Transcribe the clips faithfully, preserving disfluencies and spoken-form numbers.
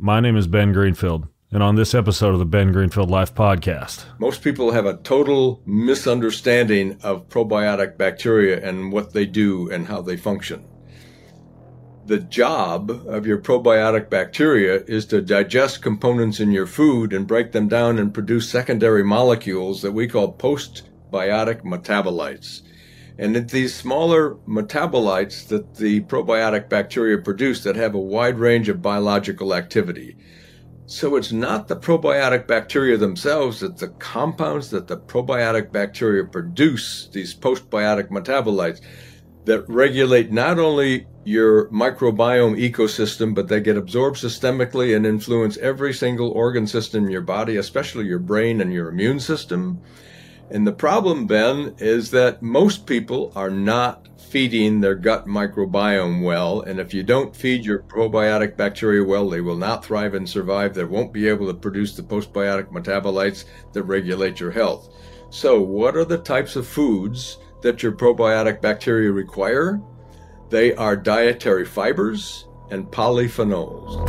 My name is Ben Greenfield, and on this episode of the Ben Greenfield Life Podcast, most people have a total misunderstanding of probiotic bacteria and what they do and how they function. The job of your probiotic bacteria is to digest components in your food and break them down and produce secondary molecules that we call postbiotic metabolites. And it's these smaller metabolites that the probiotic bacteria produce that have a wide range of biological activity. So it's not the probiotic bacteria themselves, it's the compounds that the probiotic bacteria produce, these postbiotic metabolites, that regulate not only your microbiome ecosystem, but they get absorbed systemically and influence every single organ system in your body, especially your brain and your immune system. And the problem, Ben, is that most people are not feeding their gut microbiome well. And if you don't feed your probiotic bacteria well, they will not thrive and survive. They won't be able to produce the postbiotic metabolites that regulate your health. So what are the types of foods that your probiotic bacteria require? They are dietary fibers and polyphenols.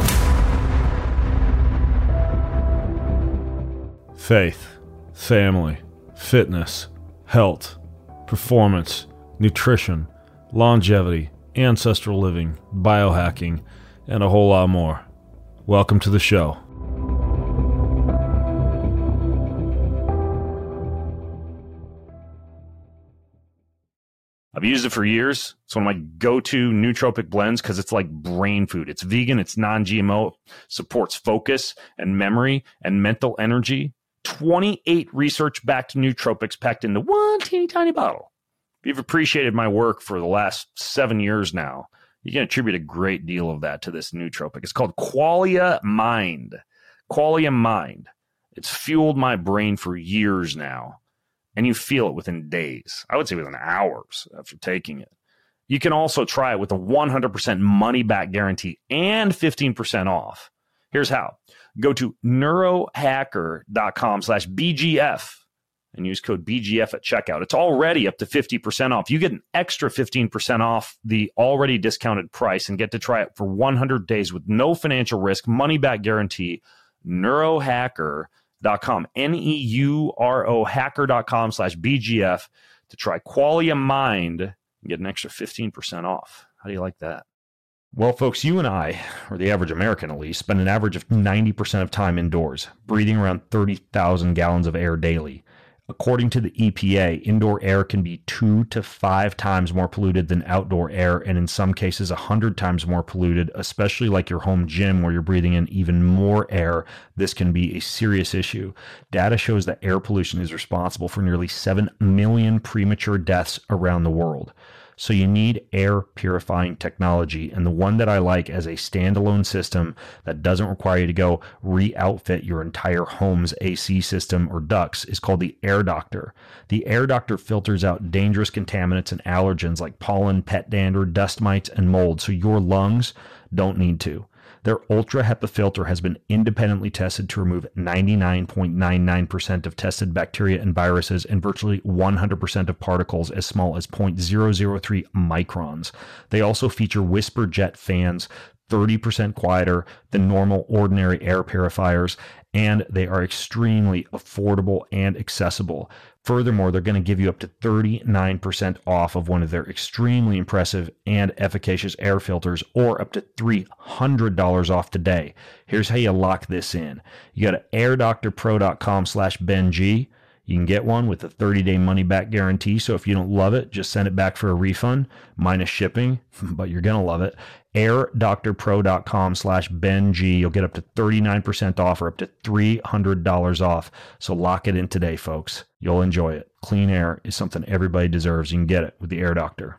faith, family, fitness, health, performance, nutrition, longevity, ancestral living, biohacking, and a whole lot more. Welcome to the show. I've used it for years. It's one of my go-to nootropic blends because it's like brain food. It's vegan, it's non-G M O, supports focus and memory and mental energy. twenty-eight research-backed nootropics packed into one teeny tiny bottle. If you've appreciated my work for the last seven years now, you can attribute a great deal of that to this nootropic. It's called Qualia Mind. Qualia Mind. It's fueled my brain for years now. And you feel it within days. I would say within hours after taking it. You can also try it with a one hundred percent money-back guarantee and fifteen percent off. Here's how. Go to neurohacker.com slash BGF and use code B G F at checkout. It's already up to fifty percent off. You get an extra fifteen percent off the already discounted price and get to try it for one hundred days with no financial risk, money-back guarantee. Neurohacker. Dot com, N E U R O hacker.com slash B G F to try Qualia Mind and get an extra fifteen percent off. How do you like that? Well, folks, you and I, or the average American at least, spend an average of ninety percent of time indoors, breathing around thirty thousand gallons of air daily. According to the E P A, indoor air can be two to five times more polluted than outdoor air, and in some cases, a hundred times more polluted, especially like your home gym where you're breathing in even more air. This can be a serious issue. Data shows that air pollution is responsible for nearly seven million premature deaths around the world. So you need air purifying technology, and the one that I like as a standalone system that doesn't require you to go re-outfit your entire home's A C system or ducts is called the Air Doctor. The Air Doctor filters out dangerous contaminants and allergens like pollen, pet dander, dust mites, and mold, so your lungs don't need to. Their Ultra HEPA filter has been independently tested to remove ninety-nine point nine nine percent of tested bacteria and viruses and virtually one hundred percent of particles as small as zero point zero zero three microns. They also feature Whisper Jet fans, thirty percent quieter than normal ordinary air purifiers, and they are extremely affordable and accessible. Furthermore, they're going to give you up to thirty-nine percent off of one of their extremely impressive and efficacious air filters, or up to three hundred dollars off today. Here's how you lock this in. You go to airdoctorpro.com slash BenG. You can get one with a thirty-day money-back guarantee, so if you don't love it, just send it back for a refund, minus shipping, but you're going to love it. airdoctorpro.com slash BenG. You'll get up to thirty-nine percent off or up to three hundred dollars off. So lock it in today, folks. You'll enjoy it. Clean air is something everybody deserves. You can get it with the Air Doctor.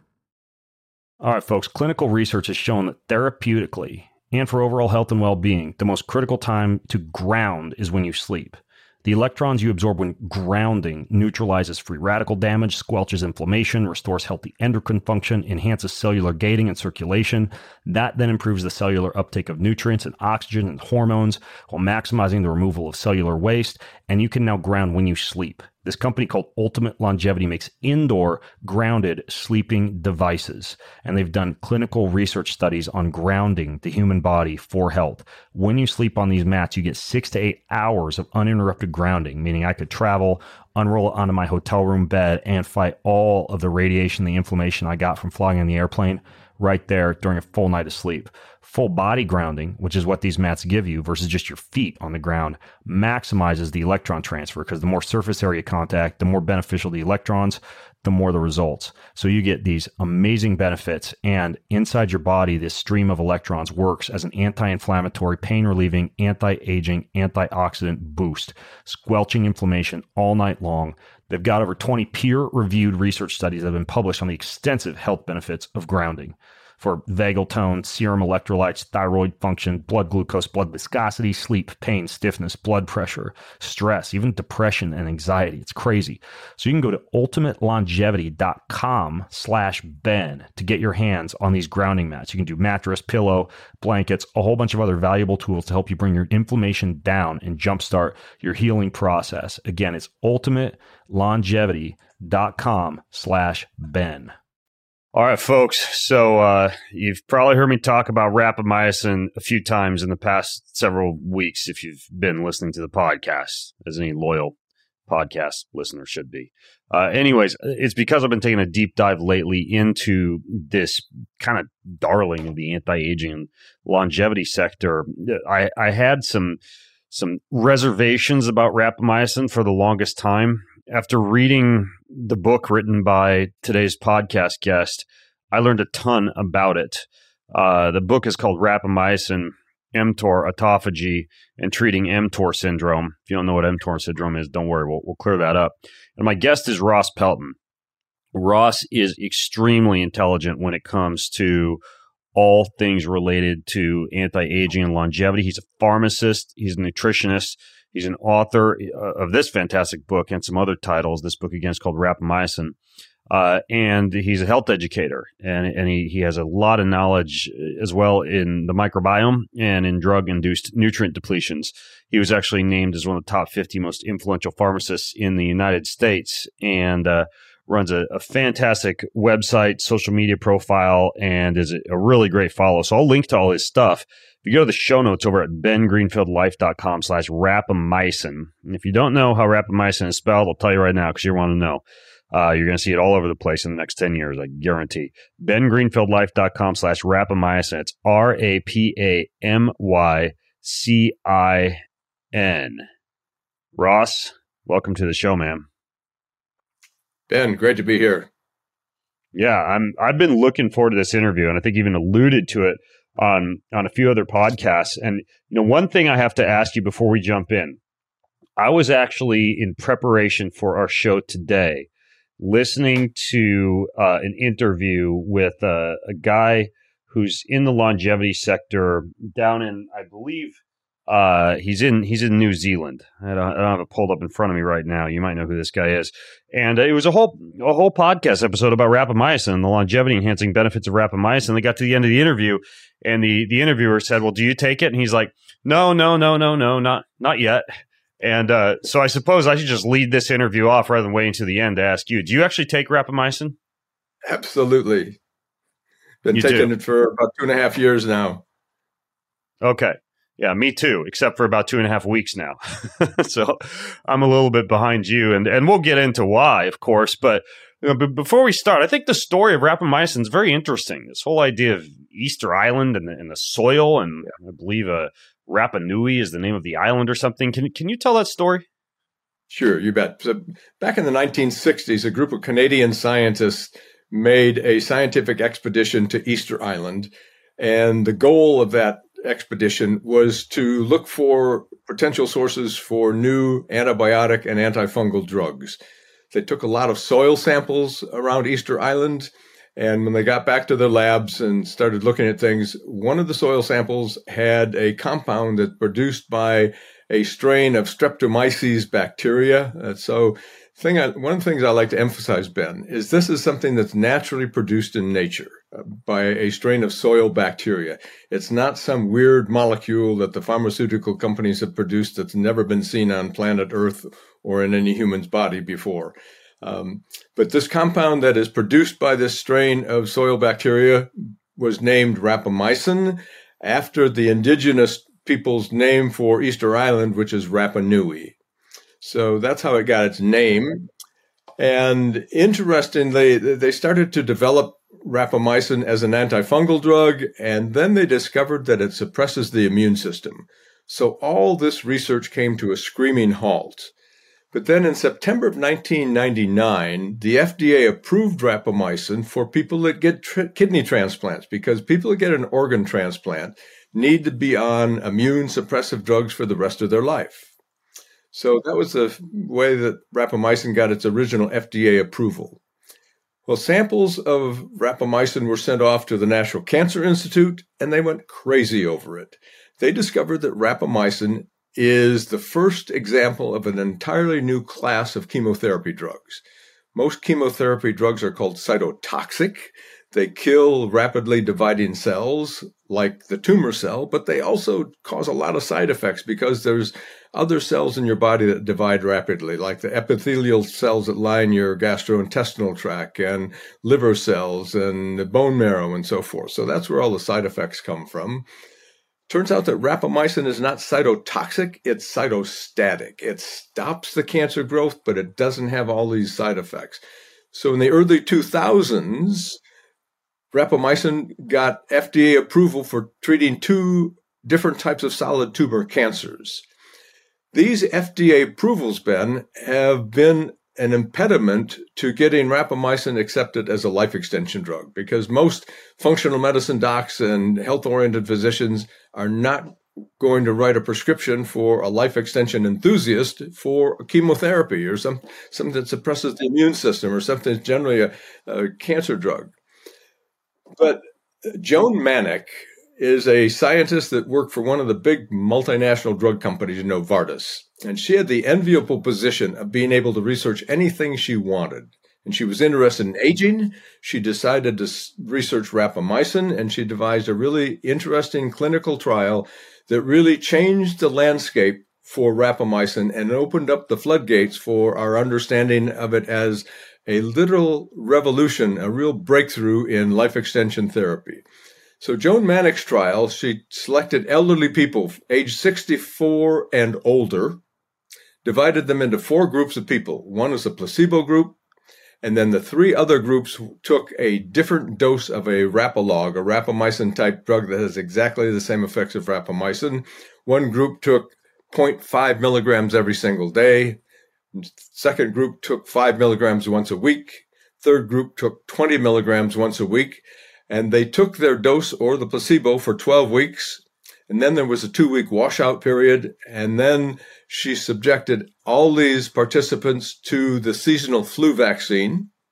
All right, folks. Clinical research has shown that therapeutically and for overall health and well-being, the most critical time to ground is when you sleep. The electrons you absorb when grounding neutralizes free radical damage, squelches inflammation, restores healthy endocrine function, enhances cellular gating and circulation. That then improves the cellular uptake of nutrients and oxygen and hormones while maximizing the removal of cellular waste. And you can now ground when you sleep. This company called Ultimate Longevity makes indoor grounded sleeping devices, and they've done clinical research studies on grounding the human body for health. When you sleep on these mats, you get six to eight hours of uninterrupted grounding, meaning I could travel, unroll it onto my hotel room bed, and fight all of the radiation, the inflammation I got from flying in the airplane right there during a full night of sleep. Full body grounding, which is what these mats give you versus just your feet on the ground, maximizes the electron transfer, because the more surface area contact, the more beneficial the electrons, the more the results. So you get these amazing benefits, and inside your body, this stream of electrons works as an anti-inflammatory, pain-relieving, anti-aging, antioxidant boost, squelching inflammation all night long. They've got over twenty peer-reviewed research studies that have been published on the extensive health benefits of grounding for vagal tone, serum electrolytes, thyroid function, blood glucose, blood viscosity, sleep, pain, stiffness, blood pressure, stress, even depression and anxiety. It's crazy. So you can go to ultimatelongevity.com slash Ben to get your hands on these grounding mats. You can do mattress, pillow, blankets, a whole bunch of other valuable tools to help you bring your inflammation down and jumpstart your healing process. Again, it's ultimatelongevity.com slash Ben. All right, folks. So uh, you've probably heard me talk about rapamycin a few times in the past several weeks if you've been listening to the podcast, as any loyal podcast listener should be. Uh, anyways, it's because I've been taking a deep dive lately into this kind of darling of the anti-aging and longevity sector. I, I had some some reservations about rapamycin for the longest time. After reading the book written by today's podcast guest, I learned a ton about it. Uh, the book is called Rapamycin, mTOR Autophagy, and Treating mTOR Syndrome. If you don't know what mTOR syndrome is, don't worry, we'll, we'll clear that up. And my guest is Ross Pelton. Ross is extremely intelligent when it comes to all things related to anti-aging and longevity. He's a pharmacist. He's a nutritionist. He's an author of this fantastic book and some other titles. This book, again, is called Rapamycin. Uh, and he's a health educator, and, and he, he has a lot of knowledge as well in the microbiome and in drug-induced nutrient depletions. He was actually named as one of the top fifty most influential pharmacists in the United States, and uh, runs a, a fantastic website, social media profile, and is a, a really great follow. So I'll link to all his stuff. If you go to the show notes over at bengreenfieldlife.com slash rapamycin. And if you don't know how rapamycin is spelled, I'll tell you right now because you want to know. Uh, you're going to see it all over the place in the next ten years, I guarantee. bengreenfieldlife.com slash rapamycin. It's R A P A M Y C I N. Ross, welcome to the show, man. Ben, great to be here. Yeah, I'm. I've been looking forward to this interview, and I think even alluded to it on on a few other podcasts. And you know, one thing I have to ask you before we jump in, I was actually in preparation for our show today, listening to uh, an interview with uh, a guy who's in the longevity sector down in, I believe, uh, he's in he's in New Zealand. I don't, I don't have it pulled up in front of me right now. You might know who this guy is. And it was a whole a whole podcast episode about rapamycin and the longevity enhancing benefits of rapamycin. They got to the end of the interview, and the the interviewer said, "Well, do you take it?" And he's like, "No, no, no, no, no, not not yet." And uh, so I suppose I should just lead this interview off rather than waiting to the end to ask you, do you actually take rapamycin? Absolutely. Been You taking do? it for about two and a half years now. Okay. Yeah, me too, except for about two and a half weeks now. So I'm a little bit behind you, and, and we'll get into why, of course. But, you know, but before we start, I think the story of rapamycin is very interesting. This whole idea of Easter Island and the, and the soil, and I believe uh, Rapa Nui is the name of the island or something. Can, can you tell that story? Sure, you bet. So back in the nineteen sixties, a group of Canadian scientists made a scientific expedition to Easter Island. And the goal of that expedition was to look for potential sources for new antibiotic and antifungal drugs. They took a lot of soil samples around Easter Island, and when they got back to their labs and started looking at things, one of the soil samples had a compound that's produced by a strain of Streptomyces bacteria. Uh, so thing I, one of the things I like to emphasize, Ben, is this is something that's naturally produced in nature. by a strain of soil bacteria. It's not some weird molecule that the pharmaceutical companies have produced that's never been seen on planet Earth or in any human's body before. Um, but this compound that is produced by this strain of soil bacteria was named rapamycin after the indigenous people's name for Easter Island, which is Rapa Nui. So that's how it got its name. And interestingly, they started to develop rapamycin as an antifungal drug, and then they discovered that it suppresses the immune system. So all this research came to a screaming halt. But then in September of nineteen ninety-nine, the F D A approved rapamycin for people that get tr- kidney transplants, because people that get an organ transplant need to be on immune suppressive drugs for the rest of their life. So that was the way that rapamycin got its original F D A approval. Well, samples of rapamycin were sent off to the National Cancer Institute, and they went crazy over it. They discovered that rapamycin is the first example of an entirely new class of chemotherapy drugs. Most chemotherapy drugs are called cytotoxic. They kill rapidly dividing cells like the tumor cell, but they also cause a lot of side effects because there's other cells in your body that divide rapidly, like the epithelial cells that line your gastrointestinal tract and liver cells and the bone marrow and so forth. So that's where all the side effects come from. Turns out that rapamycin is not cytotoxic, it's cytostatic. It stops the cancer growth, but it doesn't have all these side effects. So in the early two thousands, rapamycin got F D A approval for treating two different types of solid tumor cancers. These F D A approvals, Ben, have been an impediment to getting rapamycin accepted as a life extension drug, because most functional medicine docs and health-oriented physicians are not going to write a prescription for a life extension enthusiast for chemotherapy or some, something that suppresses the immune system or something that's generally a, a cancer drug. But Joan Manick is a scientist that worked for one of the big multinational drug companies, Novartis. And she had the enviable position of being able to research anything she wanted. And she was interested in aging. She decided to research rapamycin, and she devised a really interesting clinical trial that really changed the landscape for rapamycin and opened up the floodgates for our understanding of it as a literal revolution, a real breakthrough in life extension therapy. So Joan Manick's trial, she selected elderly people age sixty-four and older, divided them into four groups of people. One is a placebo group, and then the three other groups took a different dose of a Rapalog, a rapamycin-type drug that has exactly the same effects of rapamycin. One group took zero point five milligrams every single day. Second group took five milligrams once a week. Third group took twenty milligrams once a week. And they took their dose or the placebo for twelve weeks. And then there was a two-week washout period. And then she subjected all these participants to the seasonal flu vaccine.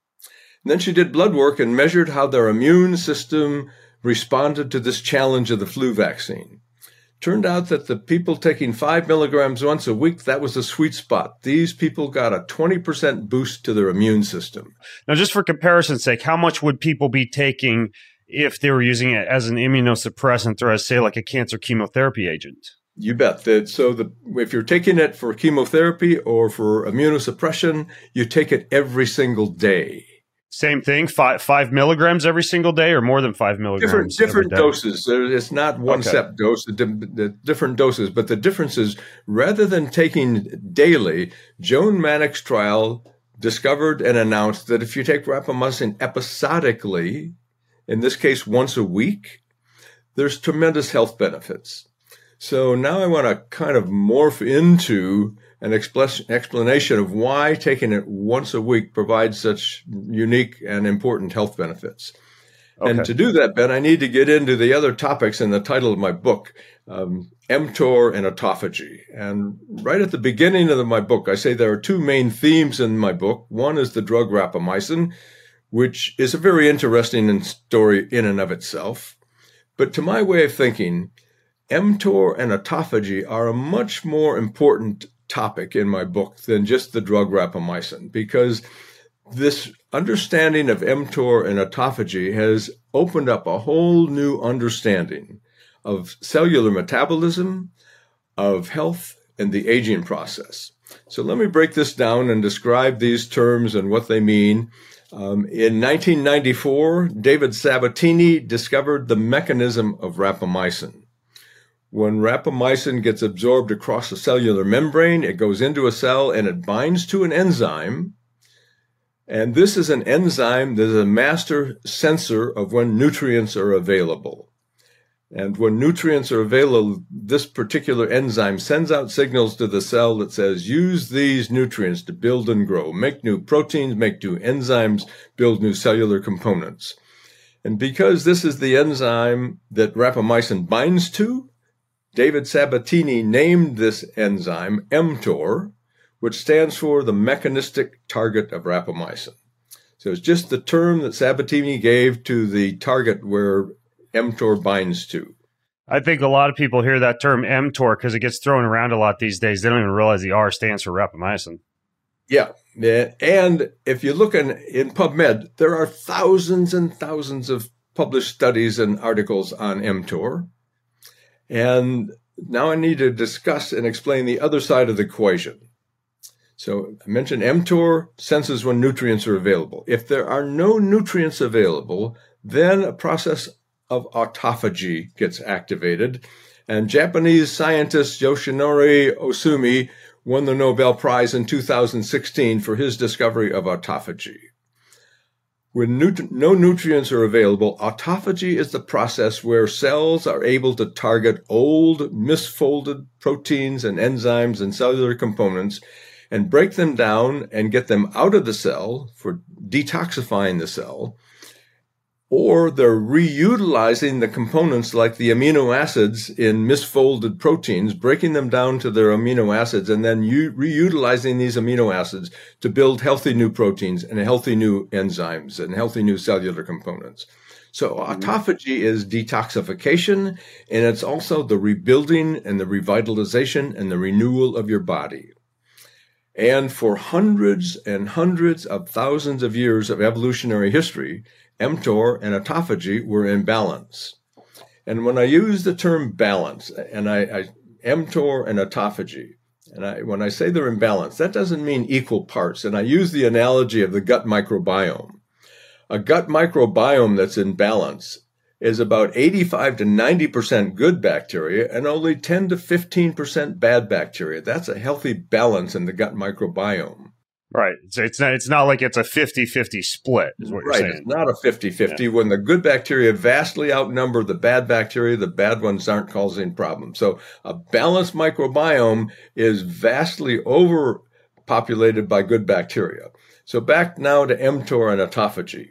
And then she did blood work and measured how their immune system responded to this challenge of the flu vaccine. Turned out that the people taking five milligrams once a week, that was the sweet spot. These people got a twenty percent boost to their immune system. Now, just for comparison's sake, how much would people be taking if they were using it as an immunosuppressant or as, say, like a cancer chemotherapy agent? You bet. That, so the, if you're taking it for chemotherapy or for immunosuppression, you take it every single day. Same thing, five five milligrams every single day, or more than five milligrams? Different different doses. It's not one Okay. set dose. The, the different doses, but the difference is rather than taking daily, Joan Manick's trial discovered and announced that if you take rapamycin episodically, in this case once a week, there's tremendous health benefits. So now I want to kind of morph into an expl- explanation of why taking it once a week provides such unique and important health benefits. Okay. And to do that, Ben, I need to get into the other topics in the title of my book, um, mTOR and autophagy. And right at the beginning of the, my book, I say there are two main themes in my book. One is the drug rapamycin, which is a very interesting story in and of itself. But to my way of thinking, mTOR and autophagy are a much more important topic in my book than just the drug rapamycin, because This understanding of mTOR and autophagy has opened up a whole new understanding of cellular metabolism, of health, and the aging process. So let me break this down and describe these terms and what they mean. Um, in nineteen ninety-four, David Sabatini discovered the mechanism of rapamycin. When rapamycin gets absorbed across the cellular membrane, it goes into a cell and it binds to an enzyme. And this is an enzyme that is a master sensor of when nutrients are available. And when nutrients are available, this particular enzyme sends out signals to the cell that says, use these nutrients to build and grow, make new proteins, make new enzymes, build new cellular components. And because this is the enzyme that rapamycin binds to, David Sabatini named this enzyme mTOR, which stands for the mechanistic target of rapamycin. So it's just the term that Sabatini gave to the target where mTOR binds to. I think a lot of people hear that term mTOR because it gets thrown around a lot these days. They don't even realize the R stands for rapamycin. Yeah. And if you look in, in PubMed, there are thousands and thousands of published studies and articles on mTOR. And now I need to discuss and explain the other side of the equation. So I mentioned mTOR senses when nutrients are available. If there are no nutrients available, then a process of autophagy gets activated. And Japanese scientist Yoshinori Ohsumi won the Nobel Prize in two thousand sixteen for his discovery of autophagy. When nut- no nutrients are available, autophagy is the process where cells are able to target old, misfolded proteins and enzymes and cellular components and break them down and get them out of the cell for detoxifying the cell, or they're reutilizing the components like the amino acids in misfolded proteins, breaking them down to their amino acids, and then u- reutilizing these amino acids to build healthy new proteins and healthy new enzymes and healthy new cellular components. So autophagy is detoxification, and it's also the rebuilding and the revitalization and the renewal of your body. And for hundreds and hundreds of thousands of years of evolutionary history, mTOR and autophagy were in balance. And when I use the term balance, and I, I mTOR and autophagy, and I, when I say they're in balance, that doesn't mean equal parts. And I use the analogy of the gut microbiome. A gut microbiome that's in balance is about eighty-five to ninety percent good bacteria and only ten to fifteen percent bad bacteria. That's a healthy balance in the gut microbiome. Right. So it's not, it's not like it's a fifty-fifty split, is what you're right. saying. It's not a fifty-fifty. Yeah. When the good bacteria vastly outnumber the bad bacteria, the bad ones aren't causing problems. So a balanced microbiome is vastly overpopulated by good bacteria. So back now to mTOR and autophagy.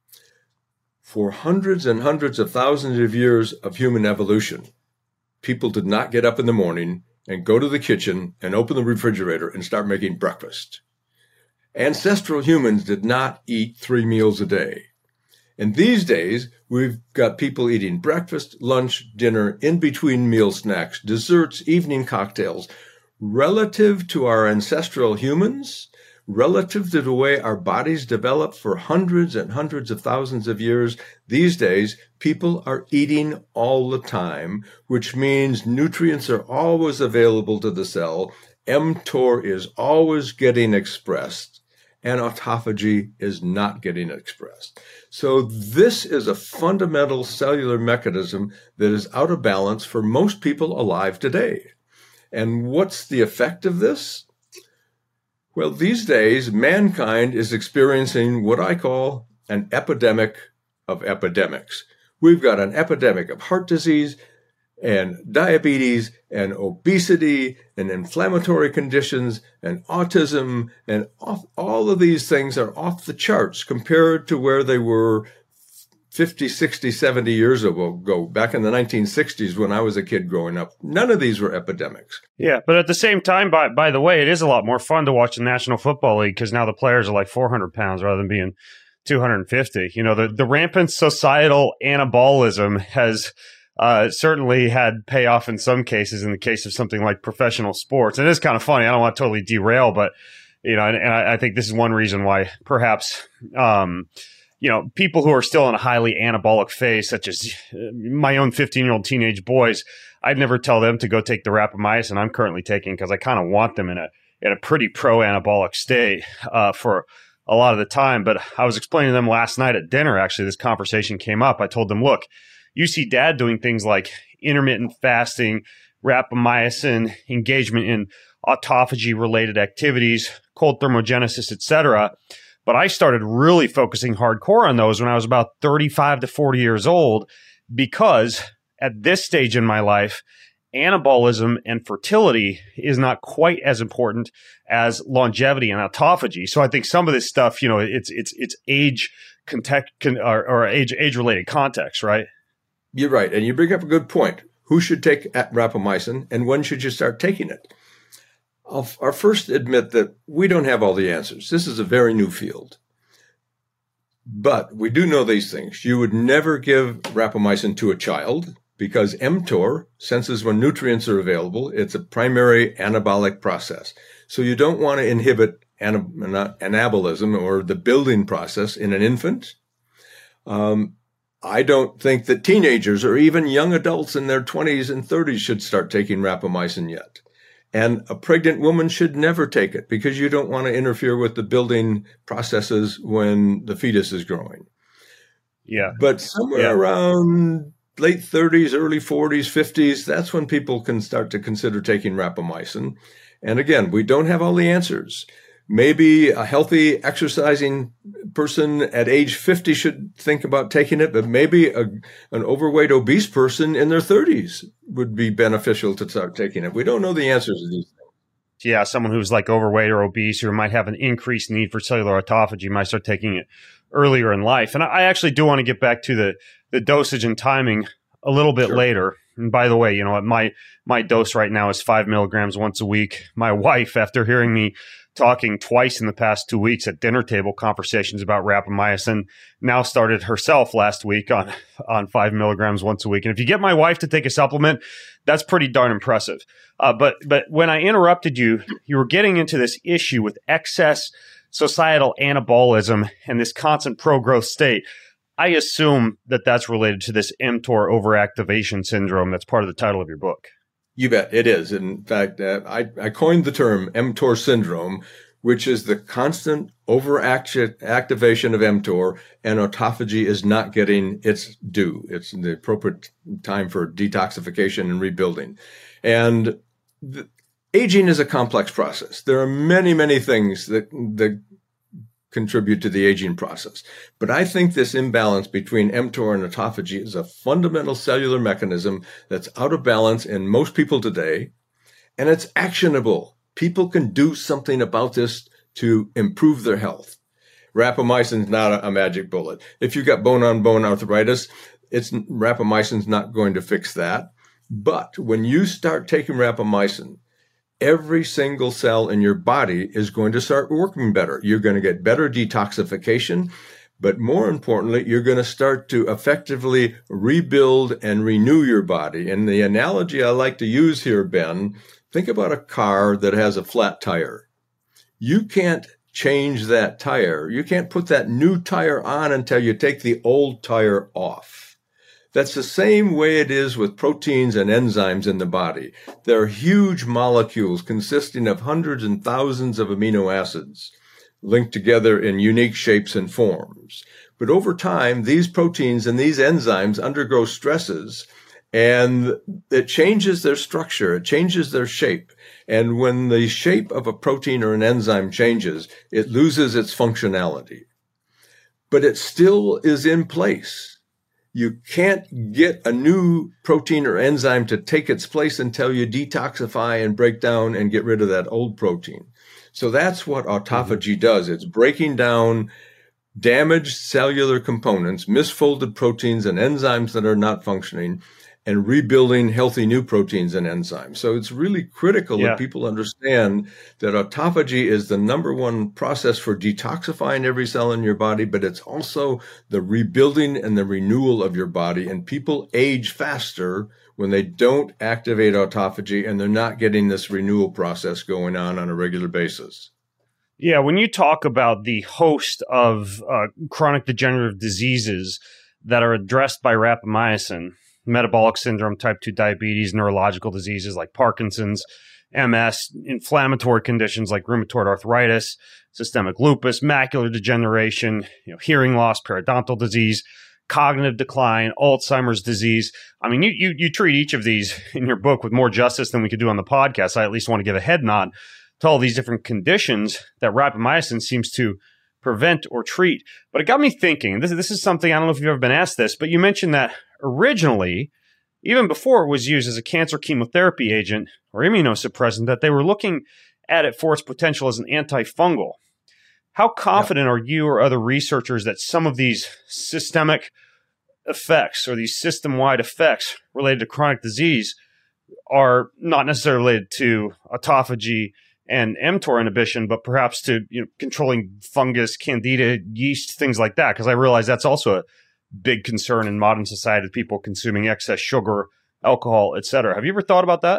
For hundreds and hundreds of thousands of years of human evolution, people did not get up in the morning and go to the kitchen and open the refrigerator and start making breakfast. Ancestral humans did not eat three meals a day. And these days, we've got people eating breakfast, lunch, dinner, in-between meal snacks, desserts, evening cocktails. Relative to our ancestral humans, relative to the way our bodies developed for hundreds and hundreds of thousands of years, these days, people are eating all the time, which means nutrients are always available to the cell, mTOR is always getting expressed, and autophagy is not getting expressed. So this is a fundamental cellular mechanism that is out of balance for most people alive today. And what's the effect of this? Well, these days, mankind is experiencing what I call an epidemic of epidemics. We've got an epidemic of heart disease and diabetes and obesity and inflammatory conditions and autism, and off, all of these things are off the charts compared to where they were fifty, sixty, seventy years ago, back in the nineteen sixties when I was a kid growing up. None of these were epidemics. Yeah, but at the same time, by by the way, it is a lot more fun to watch the National Football League because now the players are like four hundred pounds rather than being two hundred fifty. You know, the, the rampant societal anabolism has uh, certainly had payoff in some cases in the case of something like professional sports. And it is kind of funny. I don't want to totally derail, but You know, and, and I, I think this is one reason why perhaps, um, you know, people who are still in a highly anabolic phase, such as my own fifteen-year-old teenage boys, I'd never tell them to go take the rapamycin I'm currently taking because I kind of want them in a in a pretty pro-anabolic state uh, for a lot of the time. But I was explaining to them last night at dinner, actually, this conversation came up. I told them, look, you see dad doing things like intermittent fasting, rapamycin, engagement in autophagy-related activities, cold thermogenesis, et cetera. But I started really focusing hardcore on those when I was about thirty-five to forty years old, because at this stage in my life, anabolism and fertility is not quite as important as longevity and autophagy. So I think some of this stuff, you know, it's it's it's age context or, or age age related context, right? You're right, and you bring up a good point. Who should take rapamycin, and when should you start taking it? I'll, I'll first admit that we don't have all the answers. This is a very new field. But we do know these things. You would never give rapamycin to a child because mTOR senses when nutrients are available. It's a primary anabolic process. So you don't want to inhibit anab- anabolism or the building process in an infant. Um, I don't think that teenagers or even young adults in their twenties and thirties should start taking rapamycin yet. And a pregnant woman should never take it because you don't want to interfere with the building processes when the fetus is growing. Yeah. But somewhere yeah. around late thirties, early forties, fifties, that's when people can start to consider taking rapamycin. And again, we don't have all the answers. Maybe a healthy exercising person at age fifty should think about taking it, but maybe a, an overweight, obese person in their thirties would be beneficial to start taking it. We don't know the answers to these things. Yeah, someone who's like overweight or obese or might have an increased need for cellular autophagy might start taking it earlier in life. And I actually do want to get back to the, the dosage and timing a little bit Sure. later. And by the way, you know what, my my dose right now is five milligrams once a week. My wife, after hearing me talking twice in the past two weeks at dinner table conversations about rapamycin, now started herself last week on, on five milligrams once a week. And if you get my wife to take a supplement, that's pretty darn impressive. Uh, but but when I interrupted you, you were getting into this issue with excess societal anabolism and this constant pro-growth state. I assume that that's related to this mTOR overactivation syndrome that's part of the title of your book. You bet it is. In fact, uh, I, I coined the term mTOR syndrome, which is the constant overactivation of mTOR, and autophagy is not getting its due. It's the appropriate time for detoxification and rebuilding. And the, aging is a complex process. There are many, many things that, that contribute to the aging process. But I think this imbalance between mTOR and autophagy is a fundamental cellular mechanism that's out of balance in most people today, and it's actionable. People can do something about this to improve their health. Rapamycin is not a, a magic bullet. If you've got bone-on-bone arthritis, it's rapamycin's not going to fix that. But when you start taking rapamycin, every single cell in your body is going to start working better. You're going to get better detoxification, but more importantly, you're going to start to effectively rebuild and renew your body. And the analogy I like to use here, Ben, think about a car that has a flat tire. You can't change that tire. You can't put that new tire on until you take the old tire off. That's the same way it is with proteins and enzymes in the body. They're huge molecules consisting of hundreds and thousands of amino acids linked together in unique shapes and forms. But over time, these proteins and these enzymes undergo stresses, and it changes their structure. It changes their shape. And when the shape of a protein or an enzyme changes, it loses its functionality. But it still is in place. You can't get a new protein or enzyme to take its place until you detoxify and break down and get rid of that old protein. So that's what autophagy mm-hmm. does. It's breaking down damaged cellular components, misfolded proteins and enzymes that are not functioning, and rebuilding healthy new proteins and enzymes. So it's really critical yeah. that people understand that autophagy is the number one process for detoxifying every cell in your body, but it's also the rebuilding and the renewal of your body. And people age faster when they don't activate autophagy and they're not getting this renewal process going on on a regular basis. Yeah, when you talk about the host of uh, chronic degenerative diseases that are addressed by rapamycin, metabolic syndrome, type two diabetes, neurological diseases like Parkinson's, M S, inflammatory conditions like rheumatoid arthritis, systemic lupus, macular degeneration, you know, hearing loss, periodontal disease, cognitive decline, Alzheimer's disease. I mean, you, you you treat each of these in your book with more justice than we could do on the podcast. I at least want to give a head nod to all these different conditions that rapamycin seems to prevent or treat. But it got me thinking, this, this is something, I don't know if you've ever been asked this, but you mentioned that originally, even before it was used as a cancer chemotherapy agent or immunosuppressant, that they were looking at it for its potential as an antifungal. How confident yeah. are you or other researchers that some of these systemic effects or these system-wide effects related to chronic disease are not necessarily related to autophagy and mTOR inhibition, but perhaps to, you know, controlling fungus, candida, yeast, things like that? Because I realize that's also a big concern in modern society, people consuming excess sugar, alcohol, et cetera. Have you ever thought about that?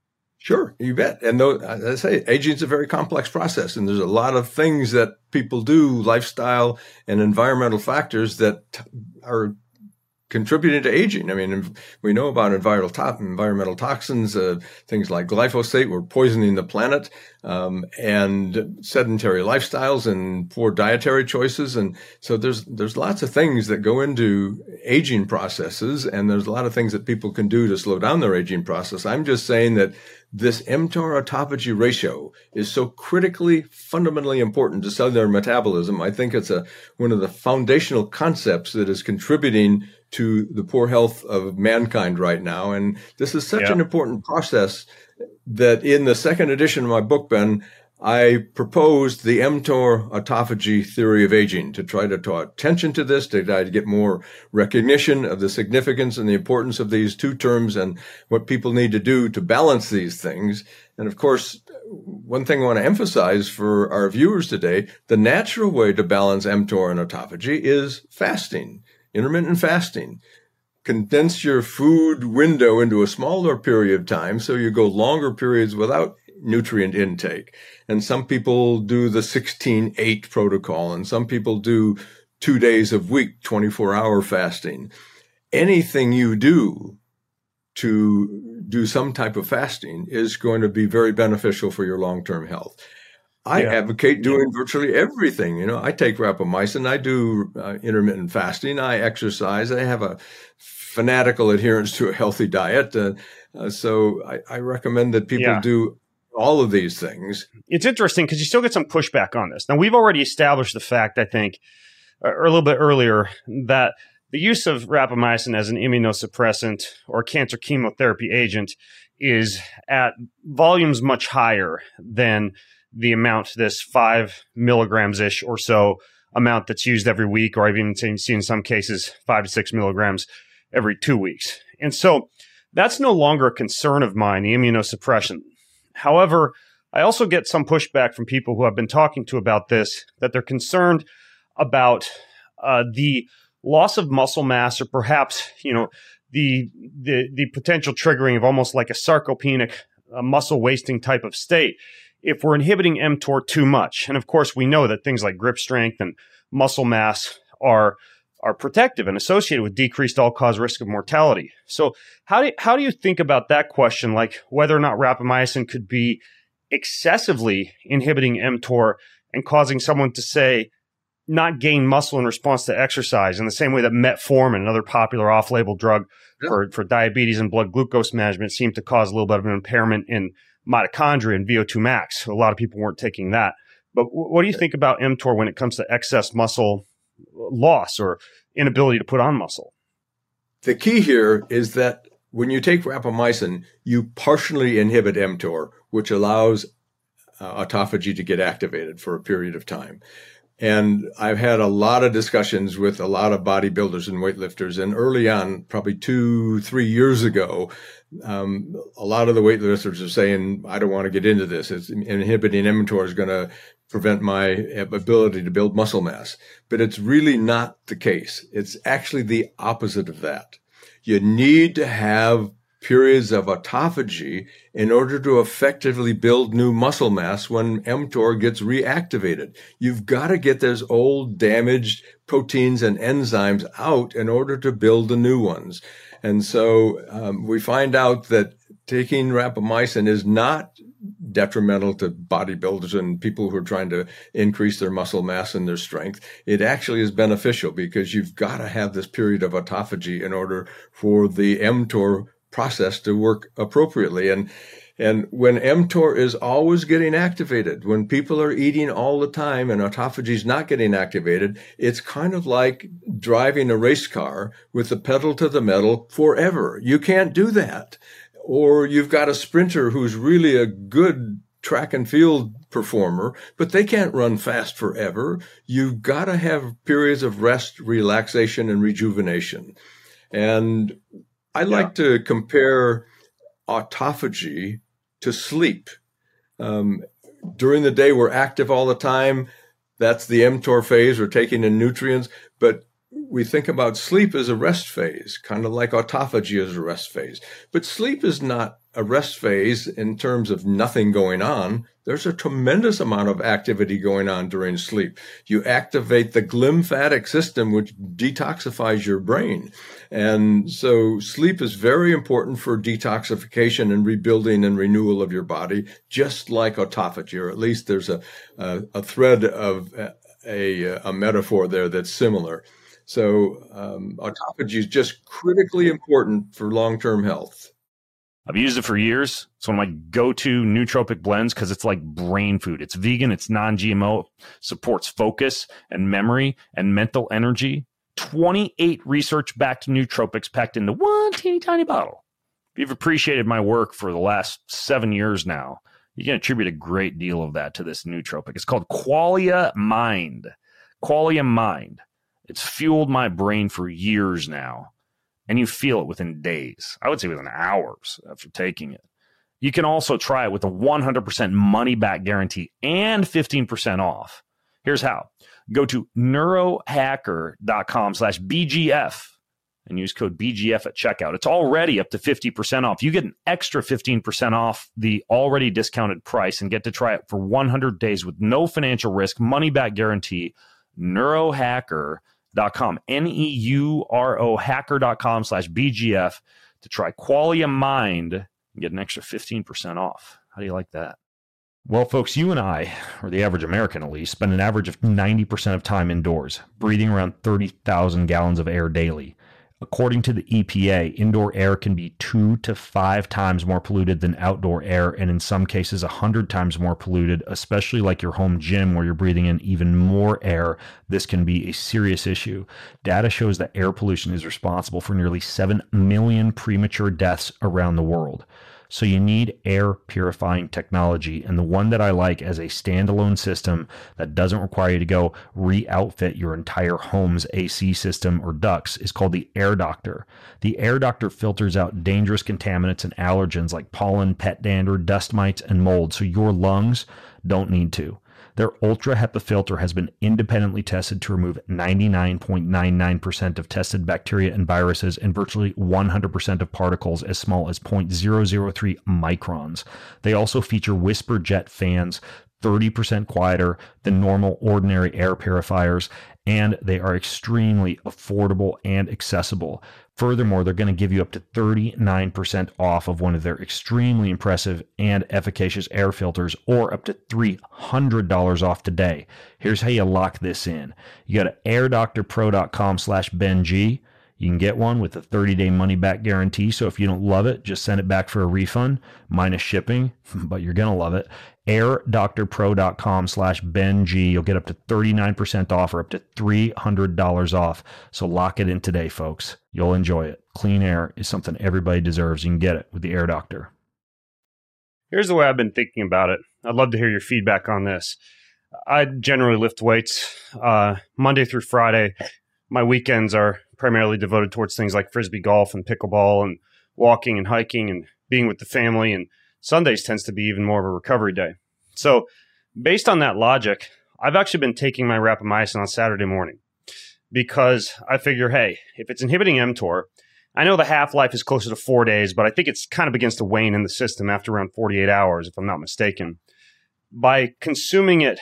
Sure, you bet. And though, as I say, aging is a very complex process, and there's a lot of things that people do, lifestyle and environmental factors that are contributing to aging. I mean, we know about environmental, to- environmental toxins, uh, things like glyphosate, we're poisoning the planet, um, and sedentary lifestyles and poor dietary choices. And so there's, there's lots of things that go into aging processes, and there's a lot of things that people can do to slow down their aging process. I'm just saying that this mTOR autophagy ratio is so critically, fundamentally important to cellular metabolism. I think it's a, one of the foundational concepts that is contributing to the poor health of mankind right now. And this is such yeah. an important process that in the second edition of my book, Ben, I proposed the mTOR autophagy theory of aging to try to draw attention to this, to try to get more recognition of the significance and the importance of these two terms and what people need to do to balance these things. And of course, one thing I want to emphasize for our viewers today, the natural way to balance mTOR and autophagy is fasting, intermittent fasting. Condense your food window into a smaller period of time so you go longer periods without nutrient intake. And some people do the sixteen eight protocol, and some people do two days a week, twenty-four hour fasting. Anything you do to do some type of fasting is going to be very beneficial for your long-term health. I yeah. advocate doing yeah. virtually everything. You know, I take rapamycin, I do uh, intermittent fasting, I exercise, I have a fanatical adherence to a healthy diet. Uh, uh, so I, I recommend that people yeah. do all of these things. It's interesting because you still get some pushback on this. Now, we've already established the fact, I think, uh, or a little bit earlier, that the use of rapamycin as an immunosuppressant or cancer chemotherapy agent is at volumes much higher than the amount, this five milligrams-ish or so amount that's used every week, or I've even seen, seen in some cases five to six milligrams every two weeks. And so that's no longer a concern of mine, the immunosuppression. However, I also get some pushback from people who I've been talking to about this, that they're concerned about uh, the loss of muscle mass, or perhaps, you know, the the the potential triggering of almost like a sarcopenic, uh, muscle wasting type of state if we're inhibiting mTOR too much. And of course, we know that things like grip strength and muscle mass are are protective and associated with decreased all-cause risk of mortality. So how do you, how do you think about that question, like whether or not rapamycin could be excessively inhibiting mTOR and causing someone to, say, not gain muscle in response to exercise, in the same way that metformin, another popular off-label drug yeah. for, for diabetes and blood glucose management, seemed to cause a little bit of an impairment in mitochondria and V O two max. So a lot of people weren't taking that. But w- what do you think about mTOR when it comes to excess muscle loss or inability to put on muscle? The key here is that when you take rapamycin, you partially inhibit mTOR, which allows uh, autophagy to get activated for a period of time. And I've had a lot of discussions with a lot of bodybuilders and weightlifters. And early on, probably two, three years ago, um, a lot of the weightlifters are saying, I don't want to get into this. It's inhibiting mTOR is going to prevent my ability to build muscle mass. But it's really not the case. It's actually the opposite of that. You need to have periods of autophagy in order to effectively build new muscle mass when mTOR gets reactivated. You've got to get those old damaged proteins and enzymes out in order to build the new ones. And so um, we find out that taking rapamycin is not detrimental to bodybuilders and people who are trying to increase their muscle mass and their strength. It actually is beneficial because you've got to have this period of autophagy in order for the mTOR process to work appropriately. And and when mTOR is always getting activated, when people are eating all the time and autophagy is not getting activated, it's kind of like driving a race car with the pedal to the metal forever. You can't do that. Or you've got a sprinter who's really a good track and field performer, but they can't run fast forever. You've got to have periods of rest, relaxation, and rejuvenation. And I yeah. like to compare autophagy to sleep. Um, during the day, we're active all the time. That's the mTOR phase. We're taking in nutrients, but we think about sleep as a rest phase, kind of like autophagy is a rest phase. But sleep is not a rest phase in terms of nothing going on. There's a tremendous amount of activity going on during sleep. You activate the glymphatic system, which detoxifies your brain. And so sleep is very important for detoxification and rebuilding and renewal of your body, just like autophagy, or at least there's a, a, a thread of a, a metaphor there that's similar. So um, autophagy is just critically important for long-term health. I've used it for years. It's one of my go-to nootropic blends because it's like brain food. It's vegan, it's non-G M O, supports focus and memory and mental energy. twenty-eight research-backed nootropics packed into one teeny tiny bottle. If you've appreciated my work for the last seven years now, you can attribute a great deal of that to this nootropic. It's called Qualia Mind. Qualia Mind. It's fueled my brain for years now, and you feel it within days. I would say within hours after taking it. You can also try it with a one hundred percent money-back guarantee and fifteen percent off. Here's how. Go to neurohacker.com slash BGF and use code B G F at checkout. It's already up to fifty percent off. You get an extra fifteen percent off the already discounted price and get to try it for one hundred days with no financial risk, money-back guarantee. neurohacker dot com, N E U R O hacker.com slash B G F to try Qualia Mind and get an extra fifteen percent off. How do you like that? Well, folks, you and I, or the average American at least, spend an average of ninety percent of time indoors, breathing around thirty thousand gallons of air daily. According to the E P A, indoor air can be two to five times more polluted than outdoor air, and in some cases, a hundred times more polluted, especially like your home gym where you're breathing in even more air. This can be a serious issue. Data shows that air pollution is responsible for nearly seven million premature deaths around the world. So you need air purifying technology, and the one that I like as a standalone system that doesn't require you to go re-outfit your entire home's A C system or ducts is called the Air Doctor. The Air Doctor filters out dangerous contaminants and allergens like pollen, pet dander, dust mites, and mold, so your lungs don't need to. Their Ultra HEPA filter has been independently tested to remove ninety-nine point nine nine percent of tested bacteria and viruses and virtually one hundred percent of particles as small as zero point zero zero three microns. They also feature Whisper Jet fans, thirty percent quieter than normal ordinary air purifiers, and they are extremely affordable and accessible. Furthermore, they're going to give you up to thirty-nine percent off of one of their extremely impressive and efficacious air filters, or up to three hundred dollars off today. Here's how you lock this in. You go to airdoctorpro.com slash BenG. You can get one with a thirty-day money-back guarantee, so if you don't love it, just send it back for a refund, minus shipping, but you're going to love it. airdoctorpro.com slash BenG. You'll get up to thirty-nine percent off or up to three hundred dollars off. So lock it in today, folks. You'll enjoy it. Clean air is something everybody deserves. You can get it with the Air Doctor. Here's the way I've been thinking about it. I'd love to hear your feedback on this. I generally lift weights uh, Monday through Friday. My weekends are primarily devoted towards things like frisbee golf and pickleball and walking and hiking and being with the family. And Sundays tends to be even more of a recovery day. So based on that logic, I've actually been taking my rapamycin on Saturday morning because I figure, hey, if it's inhibiting mTOR I know the half-life is closer to four days, but I think it's kind of begins to wane in the system after around forty-eight hours, if I'm not mistaken. By consuming it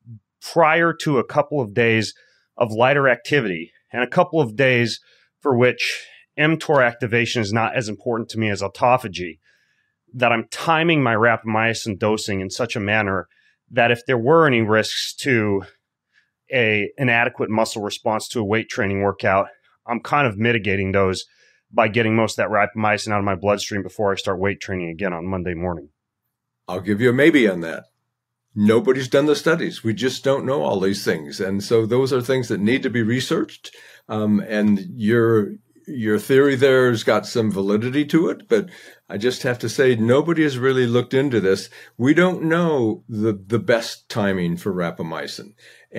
prior to a couple of days of lighter activity and a couple of days for which mTOR activation is not as important to me as autophagy, that I'm timing my rapamycin dosing in such a manner that if there were any risks to a inadequate muscle response to a weight training workout, I'm kind of mitigating those by getting most of that rapamycin out of my bloodstream before I start weight training again on Monday morning. I'll give you a maybe on that. Nobody's done the studies. We just don't know all these things. And so those are things that need to be researched. Um, and your your theory there has got some validity to it, but I just have to say nobody has really looked into this. We don't know the, the best timing for rapamycin.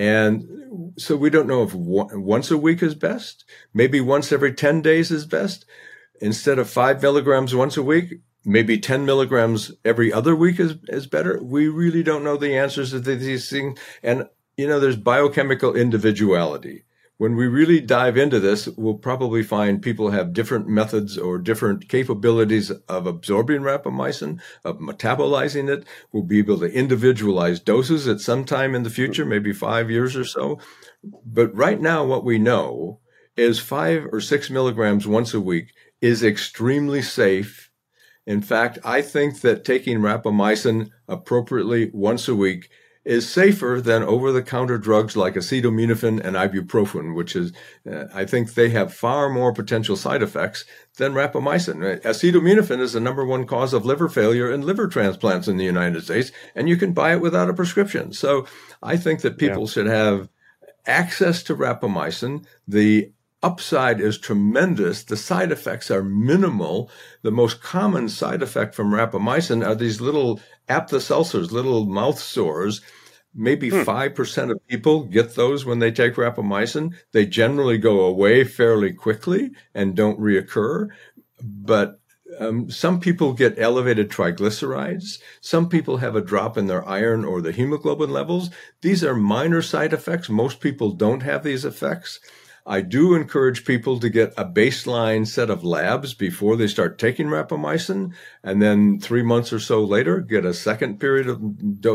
And so we don't know if one, once a week is best. Maybe once every ten days is best. Instead of five milligrams once a week, maybe ten milligrams every other week is, is better. We really don't know the answers to these things. And, you know, there's biochemical individuality. When we really dive into this, we'll probably find people have different methods or different capabilities of absorbing rapamycin, of metabolizing it. We'll be able to individualize doses at some time in the future, maybe five years or so. But right now, what we know is five or six milligrams once a week is extremely safe. In fact, I think that taking rapamycin appropriately once a week is safer than over-the-counter drugs like acetaminophen and ibuprofen, which is, uh, I think they have far more potential side effects than rapamycin. Acetaminophen is the number one cause of liver failure and liver transplants in the United States, and you can buy it without a prescription. So I think that people yeah. should have access to rapamycin. The upside is tremendous. The side effects are minimal. The most common side effect from rapamycin are these little aphthous ulcers, little mouth sores. Maybe hmm. five percent of people get those when they take rapamycin. They generally go away fairly quickly and don't reoccur. But um, some people get elevated triglycerides. Some people have a drop in their iron or the hemoglobin levels. These are minor side effects. Most people don't have these effects. I do encourage people to get a baseline set of labs before they start taking rapamycin, and then three months or so later, get a second period of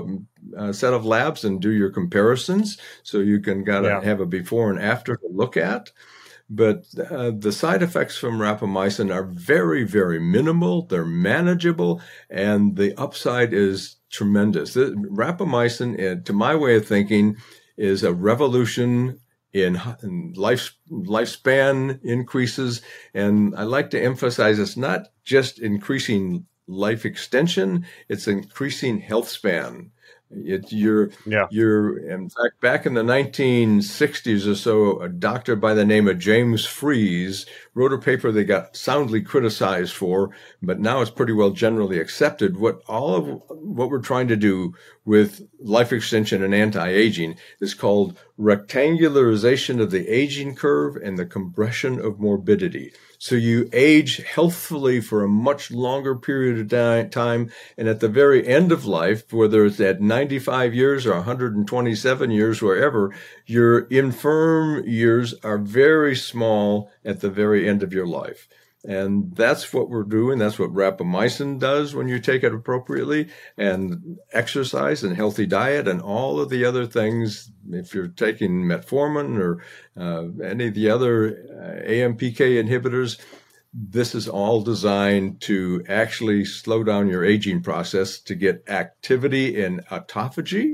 uh, set of labs and do your comparisons so you can gotta yeah. have a before and after to look at. But uh, the side effects from rapamycin are very, very minimal. They're manageable, and the upside is tremendous. The, rapamycin, uh, to my way of thinking, is a revolution in life lifespan increases. And I like to emphasize it's not just increasing life extension, it's increasing health span. It, you're, yeah. you're, in fact, back in the nineteen sixties or so, a doctor by the name of James Fries wrote a paper they got soundly criticized for, but now it's pretty well generally accepted. What all of what we're trying to do with life extension and anti-aging is called rectangularization of the aging curve and the compression of morbidity. So you age healthfully for a much longer period of time. And at the very end of life, whether it's at ninety-five years or one hundred twenty-seven years, wherever, your infirm years are very small at the very end of your life. And that's what we're doing. That's what rapamycin does when you take it appropriately, and exercise and healthy diet and all of the other things. If you're taking metformin or uh, any of the other uh, A M P K inhibitors, this is all designed to actually slow down your aging process to get activity in autophagy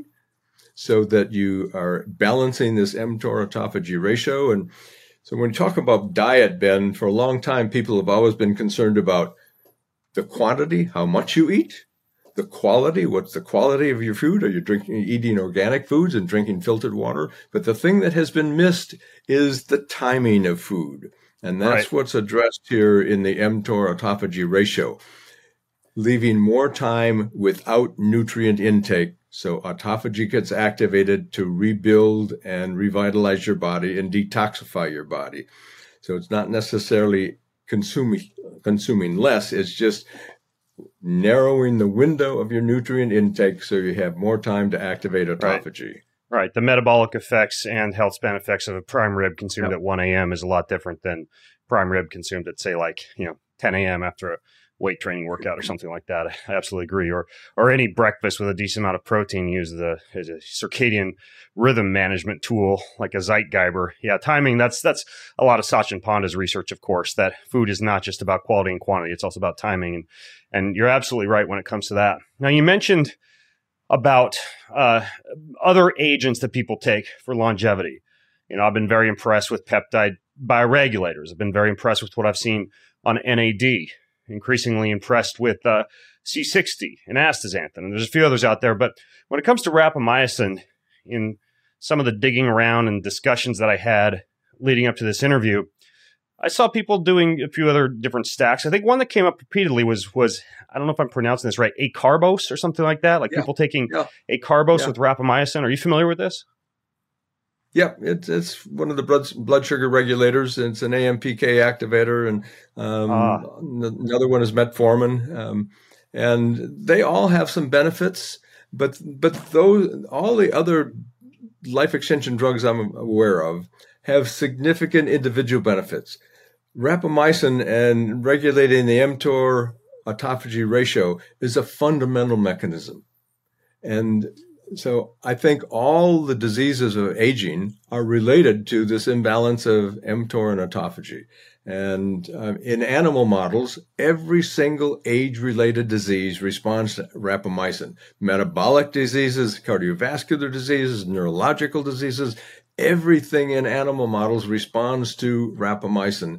so that you are balancing this mTOR autophagy ratio. And so when you talk about diet, Ben, for a long time, people have always been concerned about the quantity, how much you eat, the quality, what's the quality of your food? Are you drinking, eating organic foods and drinking filtered water? But the thing that has been missed is the timing of food. And that's right. What's addressed here in the mTOR autophagy ratio, leaving more time without nutrient intake. So autophagy gets activated to rebuild and revitalize your body and detoxify your body. So it's not necessarily consuming consuming less. It's just narrowing the window of your nutrient intake so you have more time to activate autophagy. Right. Right. The metabolic effects and health span effects of a prime rib consumed yep. at one a.m. is a lot different than prime rib consumed at, say, like, you know, ten a.m. after a weight training workout or something like that. I absolutely agree. Or or any breakfast with a decent amount of protein used as a, as a circadian rhythm management tool, like a Zeitgeber. Yeah, timing, that's that's a lot of Sachin Panda's research, of course, that food is not just about quality and quantity. It's also about timing. And, and you're absolutely right when it comes to that. Now, you mentioned about uh, other agents that people take for longevity. You know, I've been very impressed with peptide bioregulators. I've been very impressed with what I've seen on N A D. Increasingly impressed with uh, C sixty and astaxanthin. And there's a few others out there. But when it comes to rapamycin, in some of the digging around and discussions that I had leading up to this interview, I saw people doing a few other different stacks. I think one that came up repeatedly was, was I don't know if I'm pronouncing this right, acarbose or something like that. Like yeah. people taking yeah. acarbose yeah. with rapamycin. Are you familiar with this? Yeah, it's it's one of the blood blood sugar regulators. It's an A M P K activator, and um, ah. another one is metformin, um, and they all have some benefits. But but those all the other life extension drugs I'm aware of have significant individual benefits. Rapamycin and regulating the mTOR autophagy ratio is a fundamental mechanism, and so I think all the diseases of aging are related to this imbalance of mTOR and autophagy. And um, in animal models, every single age-related disease responds to rapamycin. Metabolic diseases, cardiovascular diseases, neurological diseases, everything in animal models responds to rapamycin.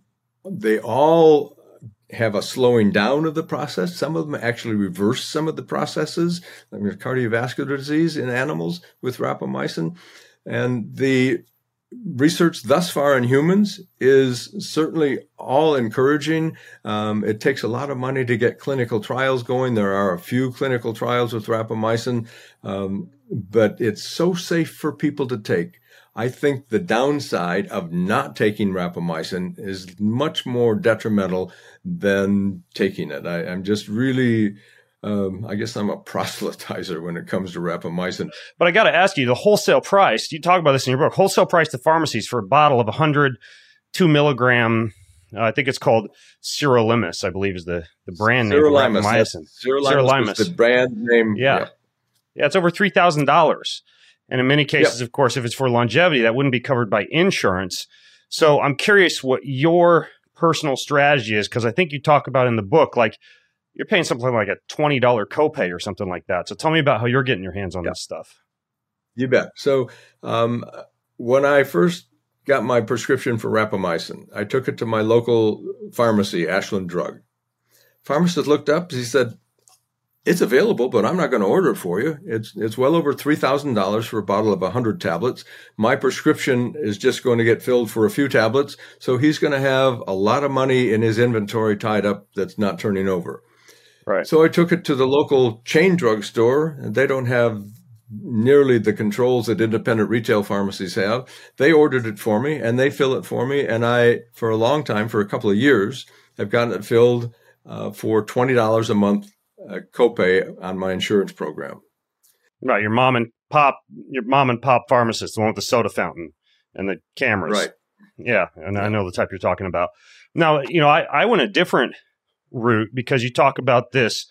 They all have a slowing down of the process. Some of them actually reverse some of the processes. I mean, cardiovascular disease in animals with rapamycin. And the research thus far in humans is certainly all encouraging. Um, it takes a lot of money to get clinical trials going. There are a few clinical trials with rapamycin, um, but it's so safe for people to take. I think the downside of not taking rapamycin is much more detrimental than taking it. I, I'm just really, um, I guess I'm a proselytizer when it comes to rapamycin. But I got to ask you, the wholesale price, you talk about this in your book, wholesale price to pharmacies for a bottle of one hundred two milligram, uh, I think it's called sirolimus, I believe is the, the brand name for rapamycin. Sirolimus, sirolimus is the brand name. Yeah. Yeah, yeah it's over three thousand dollars. And in many cases, yep. of course, if it's for longevity, that wouldn't be covered by insurance. So I'm curious what your personal strategy is, because I think you talk about in the book, like you're paying something like a twenty dollars copay or something like that. So tell me about how you're getting your hands on yep. this stuff. You bet. So um, when I first got my prescription for rapamycin, I took it to my local pharmacy, Ashland Drug. Pharmacist looked up, he said, "It's available, but I'm not going to order it for you. It's it's well over three thousand dollars for a bottle of one hundred tablets. My prescription is just going to get filled for a few tablets, so he's going to have a lot of money in his inventory tied up that's not turning over." Right. So I took it to the local chain drugstore, and they don't have nearly the controls that independent retail pharmacies have. They ordered it for me, and they fill it for me, and I, for a long time, for a couple of years, have gotten it filled uh, for twenty dollars a month. A copay on my insurance program. Right, your mom and pop, your mom and pop pharmacist, the one with the soda fountain and the cameras. Right. Yeah, and yeah. I know the type you're talking about. Now, you know, I, I went a different route because you talk about this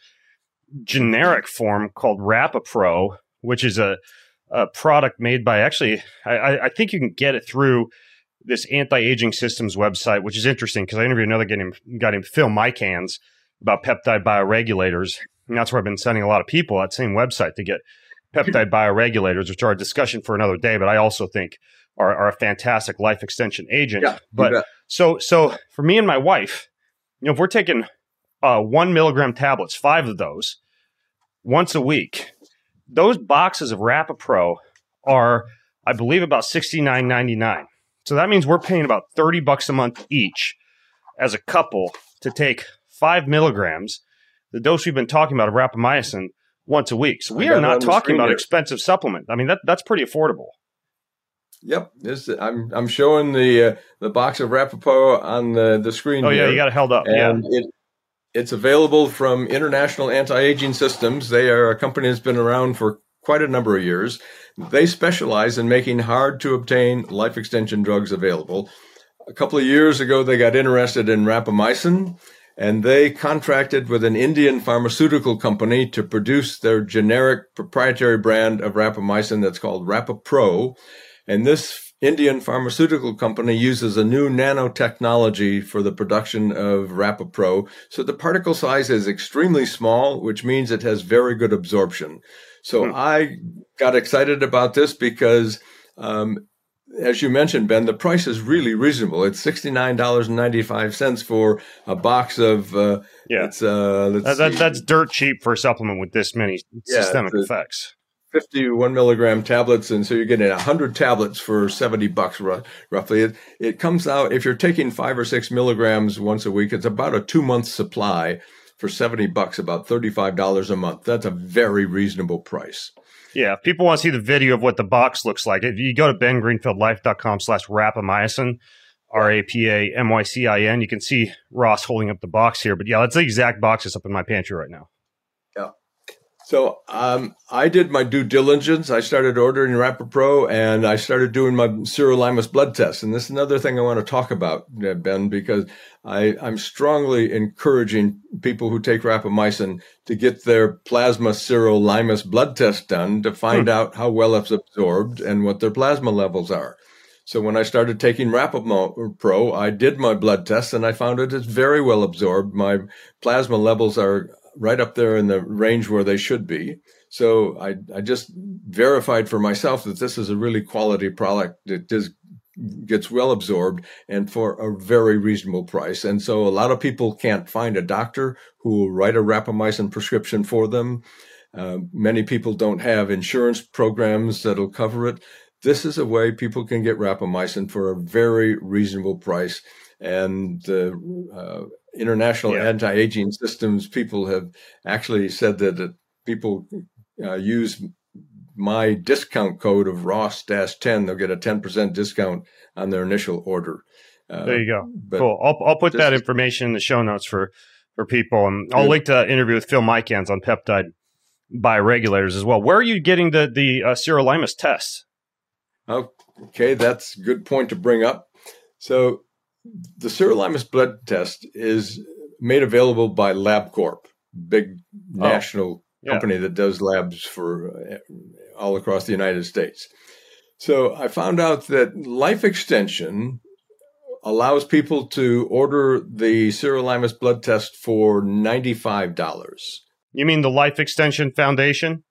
generic form called Rapapro, which is a, a product made by actually, I, I think you can get it through this Anti-Aging Systems website, which is interesting because I interviewed another guy named, guy named Phil Mycans about peptide bioregulators. And that's where I've been sending a lot of people that same website to get peptide bioregulators, which are a discussion for another day, but I also think are, are a fantastic life extension agent. Yeah, but so, so for me and my wife, you know, if we're taking uh, one milligram tablets, five of those once a week, those boxes of Rapapro are, I believe, about sixty-nine ninety-nine. So that means we're paying about thirty bucks a month each as a couple to take five milligrams, the dose we've been talking about of rapamycin, once a week. So we are not talking about expensive supplement. I mean, that that's pretty affordable. Yep, this, I'm I'm showing the uh, the box of Rapapro on the, the screen. Oh here, yeah, you got it held up. And yeah, it, it's available from International Anti-Aging Systems. They are a company that's been around for quite a number of years. They specialize in making hard to obtain life extension drugs available. a couple of years ago, they got interested in rapamycin, and they contracted with an Indian pharmaceutical company to produce their generic proprietary brand of rapamycin that's called RapaPro. And this Indian pharmaceutical company uses a new nanotechnology for the production of RapaPro. So the particle size is extremely small, which means it has very good absorption. So hmm. I got excited about this because, um, as you mentioned, Ben, the price is really reasonable. It's sixty-nine dollars and ninety-five cents for a box of, uh, yeah, it's, uh, let's that, that, see. That's dirt cheap for a supplement with this many yeah, systemic a, effects. fifty-one milligram tablets, and so you're getting one hundred tablets for seventy bucks roughly. It, it comes out, if you're taking five or six milligrams once a week, it's about a two-month supply for seventy bucks, about thirty-five dollars a month. That's a very reasonable price. Yeah, if people want to see the video of what the box looks like, if you go to ben greenfield life dot com slash rapamycin, R A P A M Y C I N, you can see Ross holding up the box here. But yeah, that's the exact box that's up in my pantry right now. Yeah. So um, I did my due diligence. I started ordering RapaPro, and I started doing my sirolimus blood test. And this is another thing I want to talk about, Ben, because I, I'm strongly encouraging people who take rapamycin to get their plasma sirolimus blood test done to find hmm. out how well it's absorbed and what their plasma levels are. So when I started taking RapaPro, I did my blood test, and I found it is very well absorbed. My plasma levels are right up there in the range where they should be. So I, I just verified for myself that this is a really quality product that does, gets well absorbed and for a very reasonable price. And so a lot of people can't find a doctor who will write a rapamycin prescription for them. Uh, many people don't have insurance programs that'll cover it. This is a way people can get rapamycin for a very reasonable price. And the uh, international yeah. anti-aging systems people have actually said that uh, people uh, use my discount code of Ross ten, they'll get a ten percent discount on their initial order. Uh, there you go. Cool. I'll, I'll put that information in the show notes for, for people. And I'll good. link to an interview with Phil Mykans on peptide bioregulators as well. Where are you getting the, the uh, sirolimus tests? Okay, that's a good point to bring up. So the sirolimus blood test is made available by LabCorp, big national oh, yeah. company that does labs for uh, all across the United States. So I found out that Life Extension allows people to order the sirolimus blood test for ninety-five dollars. You mean the Life Extension Foundation?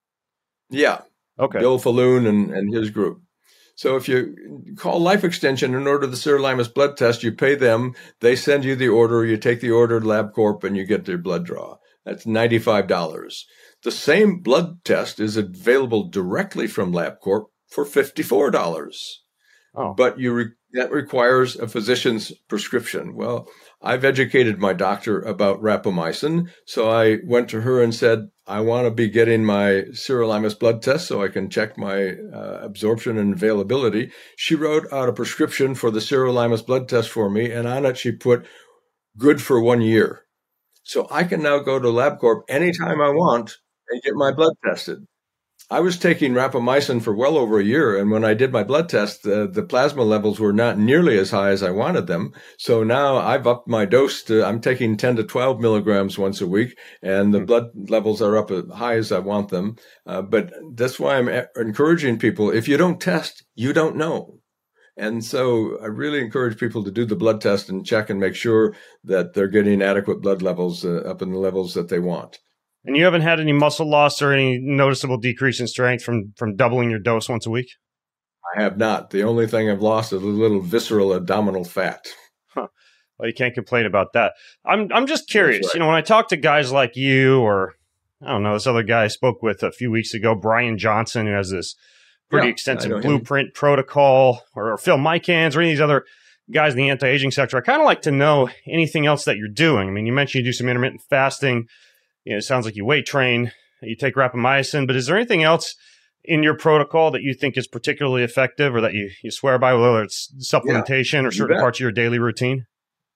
Yeah. Okay. Bill Falloon and, and his group. So if you call Life Extension and order the sirolimus blood test, you pay them, they send you the order, you take the order to LabCorp, and you get their blood draw. That's ninety-five dollars. The same blood test is available directly from LabCorp for fifty-four dollars. Oh. But you re- that requires a physician's prescription. Well, I've educated my doctor about rapamycin, so I went to her and said, I want to be getting my sirolimus blood test so I can check my uh, absorption and availability. She wrote out a prescription for the sirolimus blood test for me, and on it she put good for one year. So I can now go to LabCorp anytime I want and get my blood tested. I was taking rapamycin for well over a year, and when I did my blood test, the, the plasma levels were not nearly as high as I wanted them. So now I've upped my dose to, I'm taking ten to twelve milligrams once a week, and the mm-hmm. blood levels are up as high as I want them. Uh, but that's why I'm encouraging people, if you don't test, you don't know. And so I really encourage people to do the blood test and check and make sure that they're getting adequate blood levels uh, up in the levels that they want. And you haven't had any muscle loss or any noticeable decrease in strength from, from doubling your dose once a week? I have not. The only thing I've lost is a little visceral abdominal fat. Huh. Well, you can't complain about that. I'm I'm just curious. Right. You know, when I talk to guys like you, or I don't know, this other guy I spoke with a few weeks ago, Brian Johnson, who has this pretty yeah, extensive blueprint him. protocol, or, or Phil Mykans, or any of these other guys in the anti-aging sector, I kind of like to know anything else that you're doing. I mean, you mentioned you do some intermittent fasting. You know, it sounds like you weight train, you take rapamycin, but is there anything else in your protocol that you think is particularly effective or that you, you swear by, whether it's supplementation yeah, or certain parts of your daily routine?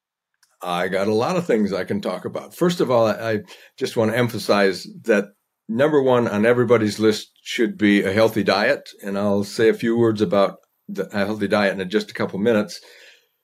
I got a lot of things I can talk about. First of all, I just want to emphasize that number one on everybody's list should be a healthy diet. And I'll say a few words about the, a healthy diet in just a couple minutes.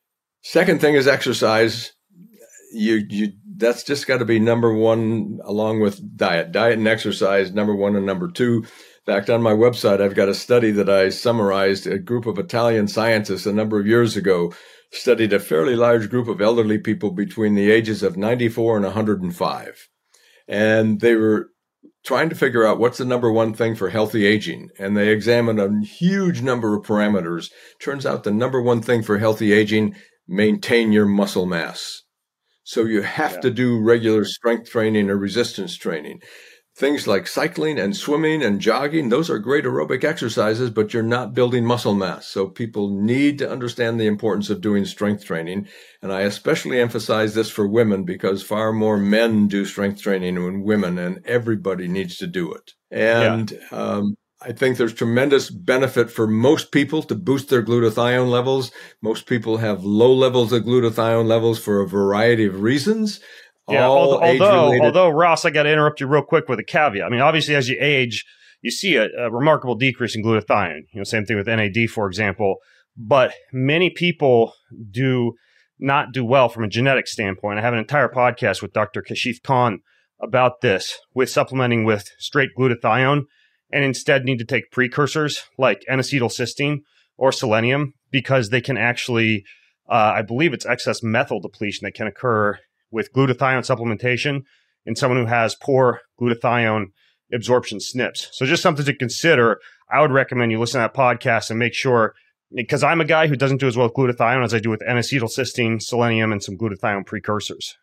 Second thing is exercise. You, you, that's just got to be number one along with diet, diet and exercise, number one and number two. In fact, on my website, I've got a study that I summarized. A group of Italian scientists a number of years ago studied a fairly large group of elderly people between the ages of ninety-four and one hundred five. And they were trying to figure out what's the number one thing for healthy aging. And they examined a huge number of parameters. Turns out the number one thing for healthy aging, maintain your muscle mass. So you have yeah. to do regular strength training or resistance training. Things like cycling and swimming and jogging, those are great aerobic exercises, but you're not building muscle mass. So people need to understand the importance of doing strength training. And I especially emphasize this for women because far more men do strength training than women, and everybody needs to do it. And yeah. um, I think there's tremendous benefit for most people to boost their glutathione levels. Most people have low levels of glutathione levels for a variety of reasons. Yeah, although, although, although, Ross, I got to interrupt you real quick with a caveat. I mean, obviously, as you age, you see a, a remarkable decrease in glutathione. You know, same thing with N A D, for example. But many people do not do well from a genetic standpoint. I have an entire podcast with Doctor Kashif Khan about this, with supplementing with straight glutathione, and instead need to take precursors like N-acetylcysteine or selenium because they can actually, uh, I believe it's excess methyl depletion that can occur with glutathione supplementation in someone who has poor glutathione absorption S N Ps. So just something to consider. I would recommend you listen to that podcast and make sure, because I'm a guy who doesn't do as well with glutathione as I do with N-acetylcysteine, selenium, and some glutathione precursors.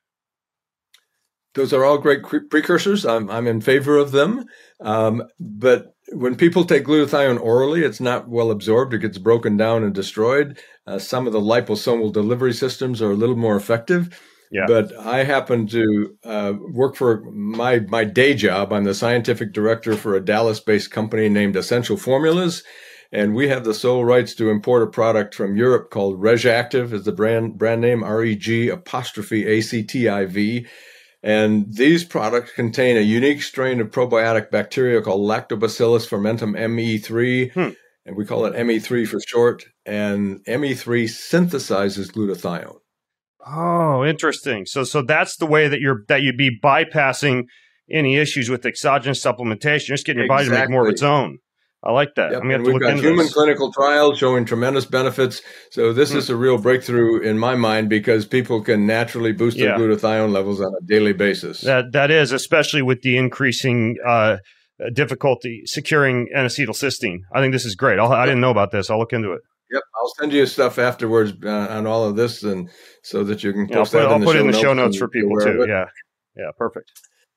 Those are all great precursors. I'm, I'm in favor of them. Um, but when people take glutathione orally, it's not well absorbed. It gets broken down and destroyed. Uh, some of the liposomal delivery systems are a little more effective. Yeah. But I happen to uh, work for my, my day job. I'm the scientific director for a Dallas-based company named Essential Formulas. And we have the sole rights to import a product from Europe called RegActiv, is the brand brand name, R E G apostrophe A C T I V. And these products contain a unique strain of probiotic bacteria called Lactobacillus fermentum M E three. Hmm. And we call it M E three for short. And M E three synthesizes glutathione. Oh, interesting. So, so that's the way that you're that you'd be bypassing any issues with exogenous supplementation. You're just getting your body exactly. to make more of its own. I like that. Yep. I'm and we've got human this. clinical trials showing tremendous benefits. So this hmm. is a real breakthrough in my mind because people can naturally boost yeah. their glutathione levels on a daily basis. That that is, especially with the increasing uh, difficulty securing N-acetylcysteine. I think this is great. I'll, I didn't know about this. I'll look into it. Yep, I'll send you stuff afterwards uh, on all of this, and so that you can post yeah, I'll put, that. In I'll put it in the notes show notes for people too. Yeah, yeah, perfect.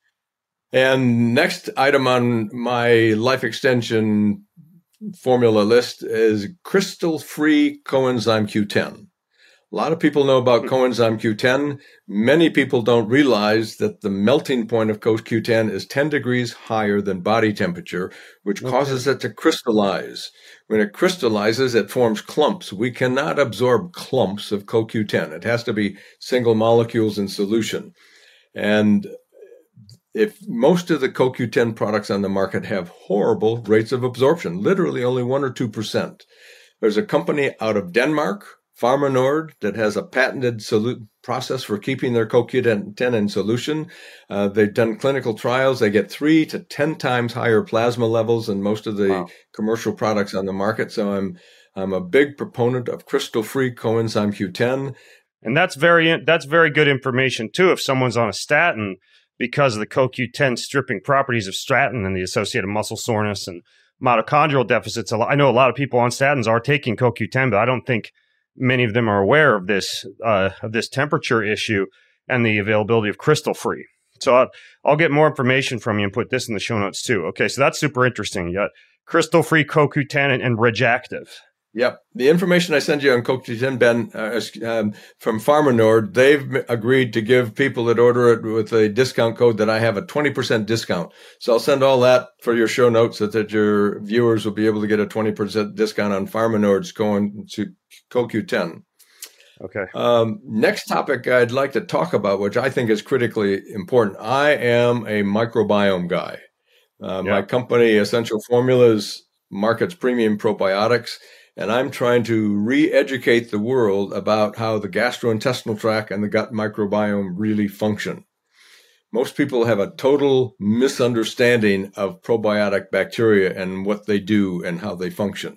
And next item on my life extension formula list is crystal-free coenzyme Q ten. A lot of people know about coenzyme Q ten. Many people don't realize that the melting point of co Q ten is ten degrees higher than body temperature, which okay. causes it to crystallize. When it crystallizes, it forms clumps. We cannot absorb clumps of co Q ten. It has to be single molecules in solution. And if most of the co Q ten products on the market have horrible rates of absorption, literally only one or two percent. There's a company out of Denmark, Pharmanord, that has a patented solu- process for keeping their co Q ten in solution. Uh, they've done clinical trials. They get three to ten times higher plasma levels than most of the wow. commercial products on the market. So I'm I'm a big proponent of crystal-free coenzyme Q ten. And that's very that's very good information too. If someone's on a statin, because of the co Q ten stripping properties of statin and the associated muscle soreness and mitochondrial deficits. I know a lot of people on statins are taking co Q ten, but I don't think many of them are aware of this uh, of this temperature issue and the availability of crystal free. So I'll, I'll get more information from you and put this in the show notes too. Okay, so that's super interesting. You got crystal free co Q ten and, and RegActiv. Yep. The information I send you on co Q ten, Ben, uh, um, from Pharmanord, they've agreed to give people that order it with a discount code that I have a twenty percent discount. So I'll send all that for your show notes so that your viewers will be able to get a twenty percent discount on Pharmanord's going to co Q ten. Okay. Um, next topic I'd like to talk about, which I think is critically important. I am a microbiome guy. Uh, yeah. My company, Essential Formulas, markets premium probiotics. and I'm trying to re-educate the world about how the gastrointestinal tract and the gut microbiome really function. Most people have a total misunderstanding of probiotic bacteria and what they do and how they function.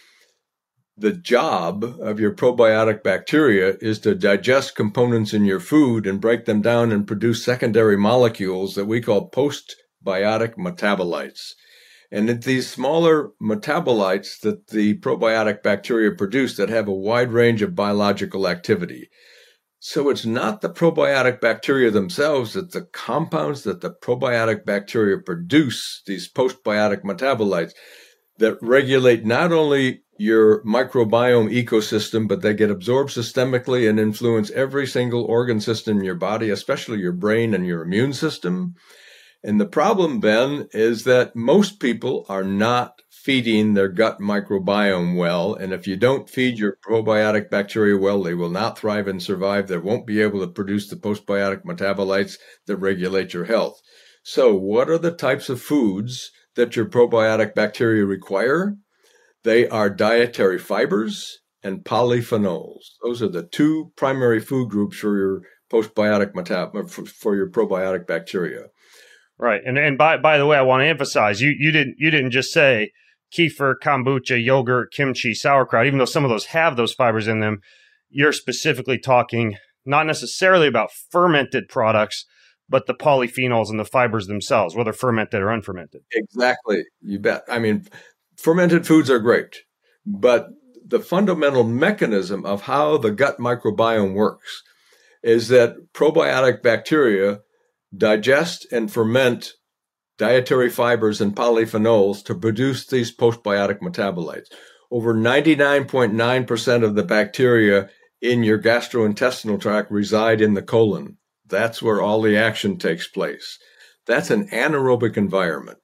The job of your probiotic bacteria is to digest components in your food and break them down and produce secondary molecules that we call postbiotic metabolites. And it's these smaller metabolites that the probiotic bacteria produce that have a wide range of biological activity. So it's not the probiotic bacteria themselves, it's the compounds that the probiotic bacteria produce, these postbiotic metabolites, that regulate not only your microbiome ecosystem, but they get absorbed systemically and influence every single organ system in your body, especially your brain and your immune system. And the problem, Ben, is that most people are not feeding their gut microbiome well. And if you don't feed your probiotic bacteria well, they will not thrive and survive. They won't be able to produce the postbiotic metabolites that regulate your health. So what are the types of foods that your probiotic bacteria require? They are dietary fibers and polyphenols. Those are the two primary food groups for your postbiotic metab- for, for your probiotic bacteria. Right. And and by by the way, I want to emphasize you you didn't you didn't just say kefir, kombucha, yogurt, kimchi, sauerkraut, even though some of those have those fibers in them. You're specifically talking not necessarily about fermented products, but the polyphenols and the fibers themselves, whether fermented or unfermented. Exactly. You bet. I mean, fermented foods are great, but the fundamental mechanism of how the gut microbiome works is that probiotic bacteria digest and ferment dietary fibers and polyphenols to produce these postbiotic metabolites. Over ninety-nine point nine percent of the bacteria in your gastrointestinal tract reside in the colon. That's where all the action takes place. That's an anaerobic environment.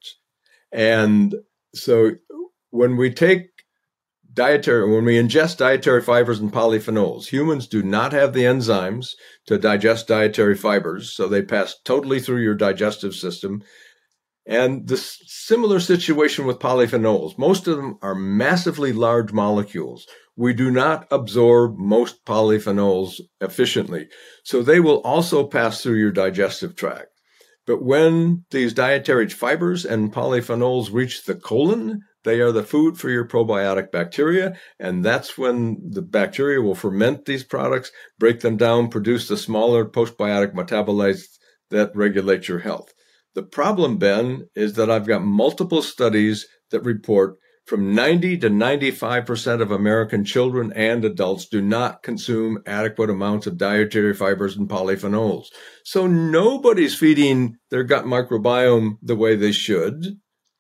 And so when we take dietary, when we ingest dietary fibers and polyphenols, humans do not have the enzymes to digest dietary fibers, so they pass totally through your digestive system. And the similar situation with polyphenols. Most of them are massively large molecules. We do not absorb most polyphenols efficiently, so they will also pass through your digestive tract. But when these dietary fibers and polyphenols reach the colon, they are the food for your probiotic bacteria, and that's when the bacteria will ferment these products, break them down, produce the smaller postbiotic metabolites that regulate your health. The problem, Ben, is that I've got multiple studies that report from ninety to ninety-five percent of American children and adults do not consume adequate amounts of dietary fibers and polyphenols. So nobody's feeding their gut microbiome the way they should.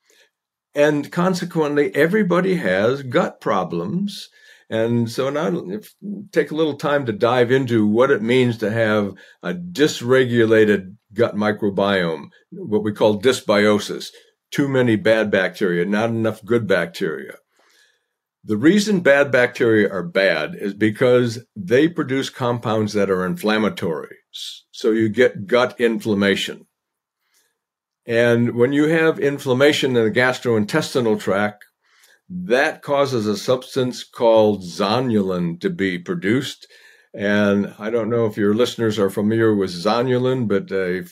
And consequently, everybody has gut problems. And so now if, take a little time to dive into what it means to have a dysregulated gut microbiome, what we call dysbiosis, too many bad bacteria, not enough good bacteria. The reason bad bacteria are bad is because they produce compounds that are inflammatory. So you get gut inflammation. And when you have inflammation in the gastrointestinal tract, that causes a substance called zonulin to be produced. And I don't know if your listeners are familiar with zonulin, but a,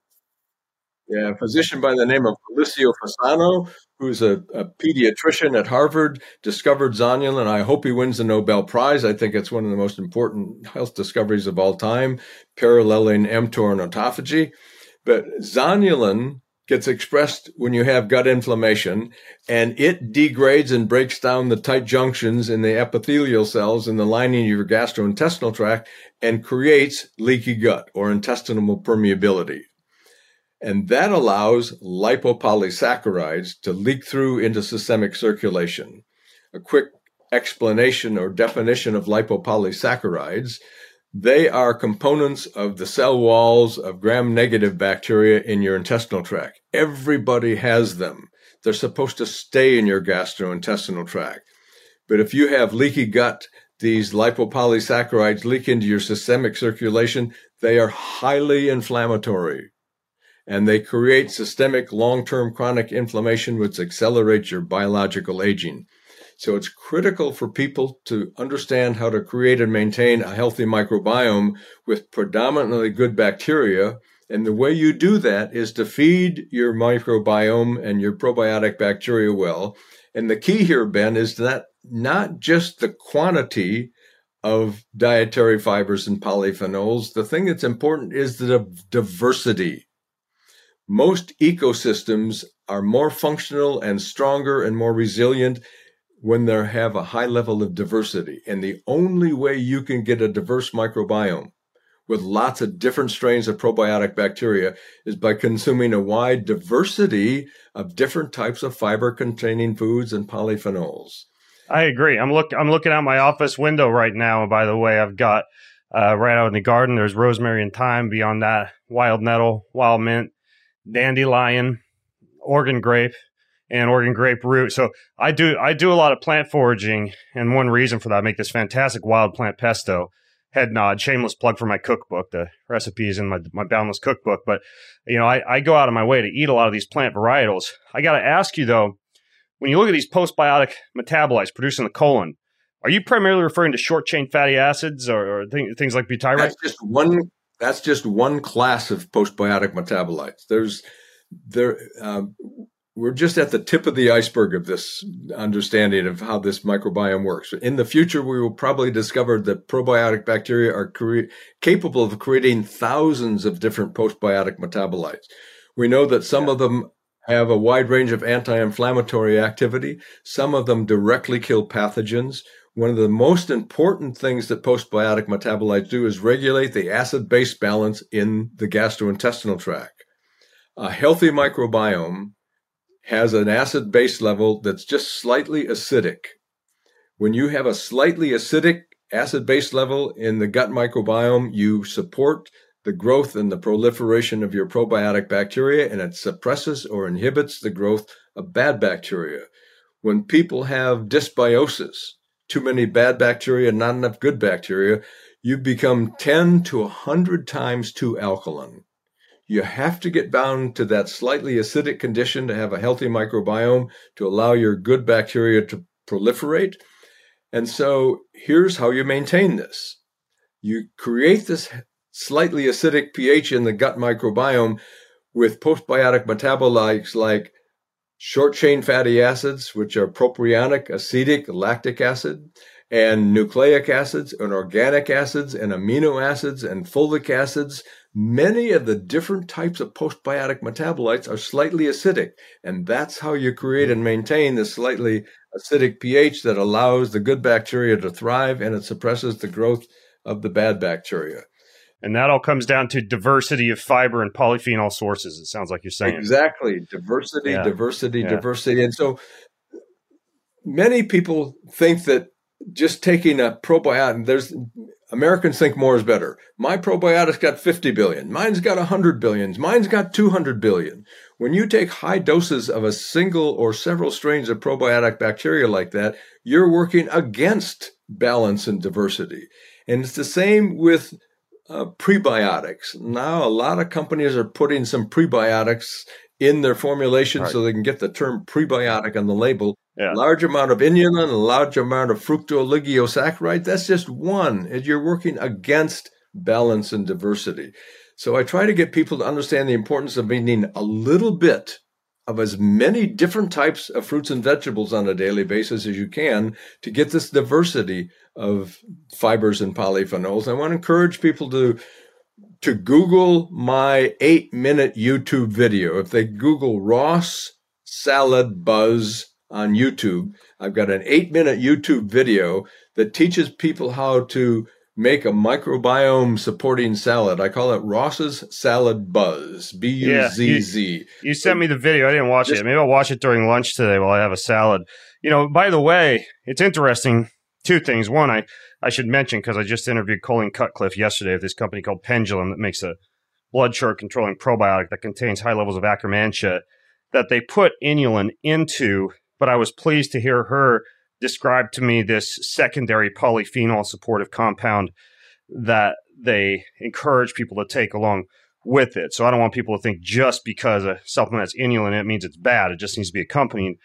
yeah, a physician by the name of Felicio Fasano, who's a, a pediatrician at Harvard, discovered zonulin. I hope he wins the Nobel Prize. I think it's one of the most important health discoveries of all time, paralleling mTOR and autophagy. But zonulin gets expressed when you have gut inflammation, and it degrades and breaks down the tight junctions in the epithelial cells in the lining of your gastrointestinal tract and creates leaky gut or intestinal permeability. And that allows lipopolysaccharides to leak through into systemic circulation. A quick explanation or definition of lipopolysaccharides: they are components of the cell walls of gram-negative bacteria in your intestinal tract. Everybody has them. They're supposed to stay in your gastrointestinal tract. But if you have leaky gut, these lipopolysaccharides leak into your systemic circulation. They are highly inflammatory, and they create systemic long-term chronic inflammation, which accelerates your biological aging. So it's critical for people to understand how to create and maintain a healthy microbiome with predominantly good bacteria. And the way you do that is to feed your microbiome and your probiotic bacteria well. And the key here, Ben, is that not just the quantity of dietary fibers and polyphenols. The thing that's important is the diversity. Most ecosystems are more functional and stronger and more resilient when they have a high level of diversity. And the only way you can get a diverse microbiome with lots of different strains of probiotic bacteria is by consuming a wide diversity of different types of fiber-containing foods and polyphenols. I agree. I'm look. I'm looking out my office window right now. And by the way, I've got uh, right out in the garden, there's rosemary and thyme. Beyond that, wild nettle, wild mint, dandelion, Oregon grape, and Oregon grape root. So I do I do a lot of plant foraging, and one reason for that, I make this fantastic wild plant pesto. Head nod, shameless plug for my cookbook. The recipe is in my, my Boundless cookbook. But, you know, I, I go out of my way to eat a lot of these plant varietals. I got to ask you, though, when you look at these postbiotic metabolites produced in the colon, are you primarily referring to short-chain fatty acids or, or th- things like butyrate? That's just one. That's just one class of postbiotic metabolites. There's there. Um, we're just at the tip of the iceberg of this understanding of how this microbiome works. In the future, we will probably discover that probiotic bacteria are cre- capable of creating thousands of different postbiotic metabolites. We know that some yeah. of them have a wide range of anti-inflammatory activity. Some of them directly kill pathogens. One of the most important things that postbiotic metabolites do is regulate the acid-base balance in the gastrointestinal tract. A healthy microbiome has an acid base level that's just slightly acidic. When you have a slightly acidic acid base level in the gut microbiome, you support the growth and the proliferation of your probiotic bacteria, and it suppresses or inhibits the growth of bad bacteria. When people have dysbiosis, too many bad bacteria, not enough good bacteria, you become ten to one hundred times too alkaline. You have to get bound to that slightly acidic condition to have a healthy microbiome to allow your good bacteria to proliferate. And so here's how you maintain this. You create this slightly acidic pH in the gut microbiome with postbiotic metabolites like short-chain fatty acids, which are propionic, acetic, lactic acid, and nucleic acids, and organic acids, and amino acids, and fulvic acids. Many of the different types of postbiotic metabolites are slightly acidic, and that's how you create and maintain the slightly acidic pH that allows the good bacteria to thrive, and it suppresses the growth of the bad bacteria. And that all comes down to diversity of fiber and polyphenol sources, it sounds like you're saying. Exactly. Diversity, yeah. diversity, yeah. diversity. And so many people think that just taking a probiotic, there's Americans think more is better. My probiotic's got fifty billion. Mine's got one hundred billion. Mine's got two hundred billion. When you take high doses of a single or several strains of probiotic bacteria like that, you're working against balance and diversity. And it's the same with uh, prebiotics. Now, a lot of companies are putting some prebiotics in their formulation right. so they can get the term prebiotic on the label. Yeah. Large amount of inulin, a large amount of fructooligosaccharides. That's just one. You're working against balance and diversity. So I try to get people to understand the importance of eating a little bit of as many different types of fruits and vegetables on a daily basis as you can to get this diversity of fibers and polyphenols. I want to encourage people to to Google my eight-minute YouTube video. If they Google Ross Salad Buzz on YouTube, I've got an eight-minute YouTube video that teaches people how to make a microbiome supporting salad. I call it Ross's Salad Buzz, B U Z Z. Yeah, you, you sent me the video. I didn't watch Just, it. Maybe I'll watch it during lunch today while I have a salad. You know, by the way, it's interesting. Two things. One, I, I should mention, because I just interviewed Colleen Cutcliffe yesterday of this company called Pendulum that makes a blood sugar controlling probiotic that contains high levels of Akkermansia that they put inulin into. But I was pleased to hear her describe to me this secondary polyphenol supportive compound that they encourage people to take along with it. So I don't want people to think just because a supplement has inulin, it means it's bad. It just needs to be accompanied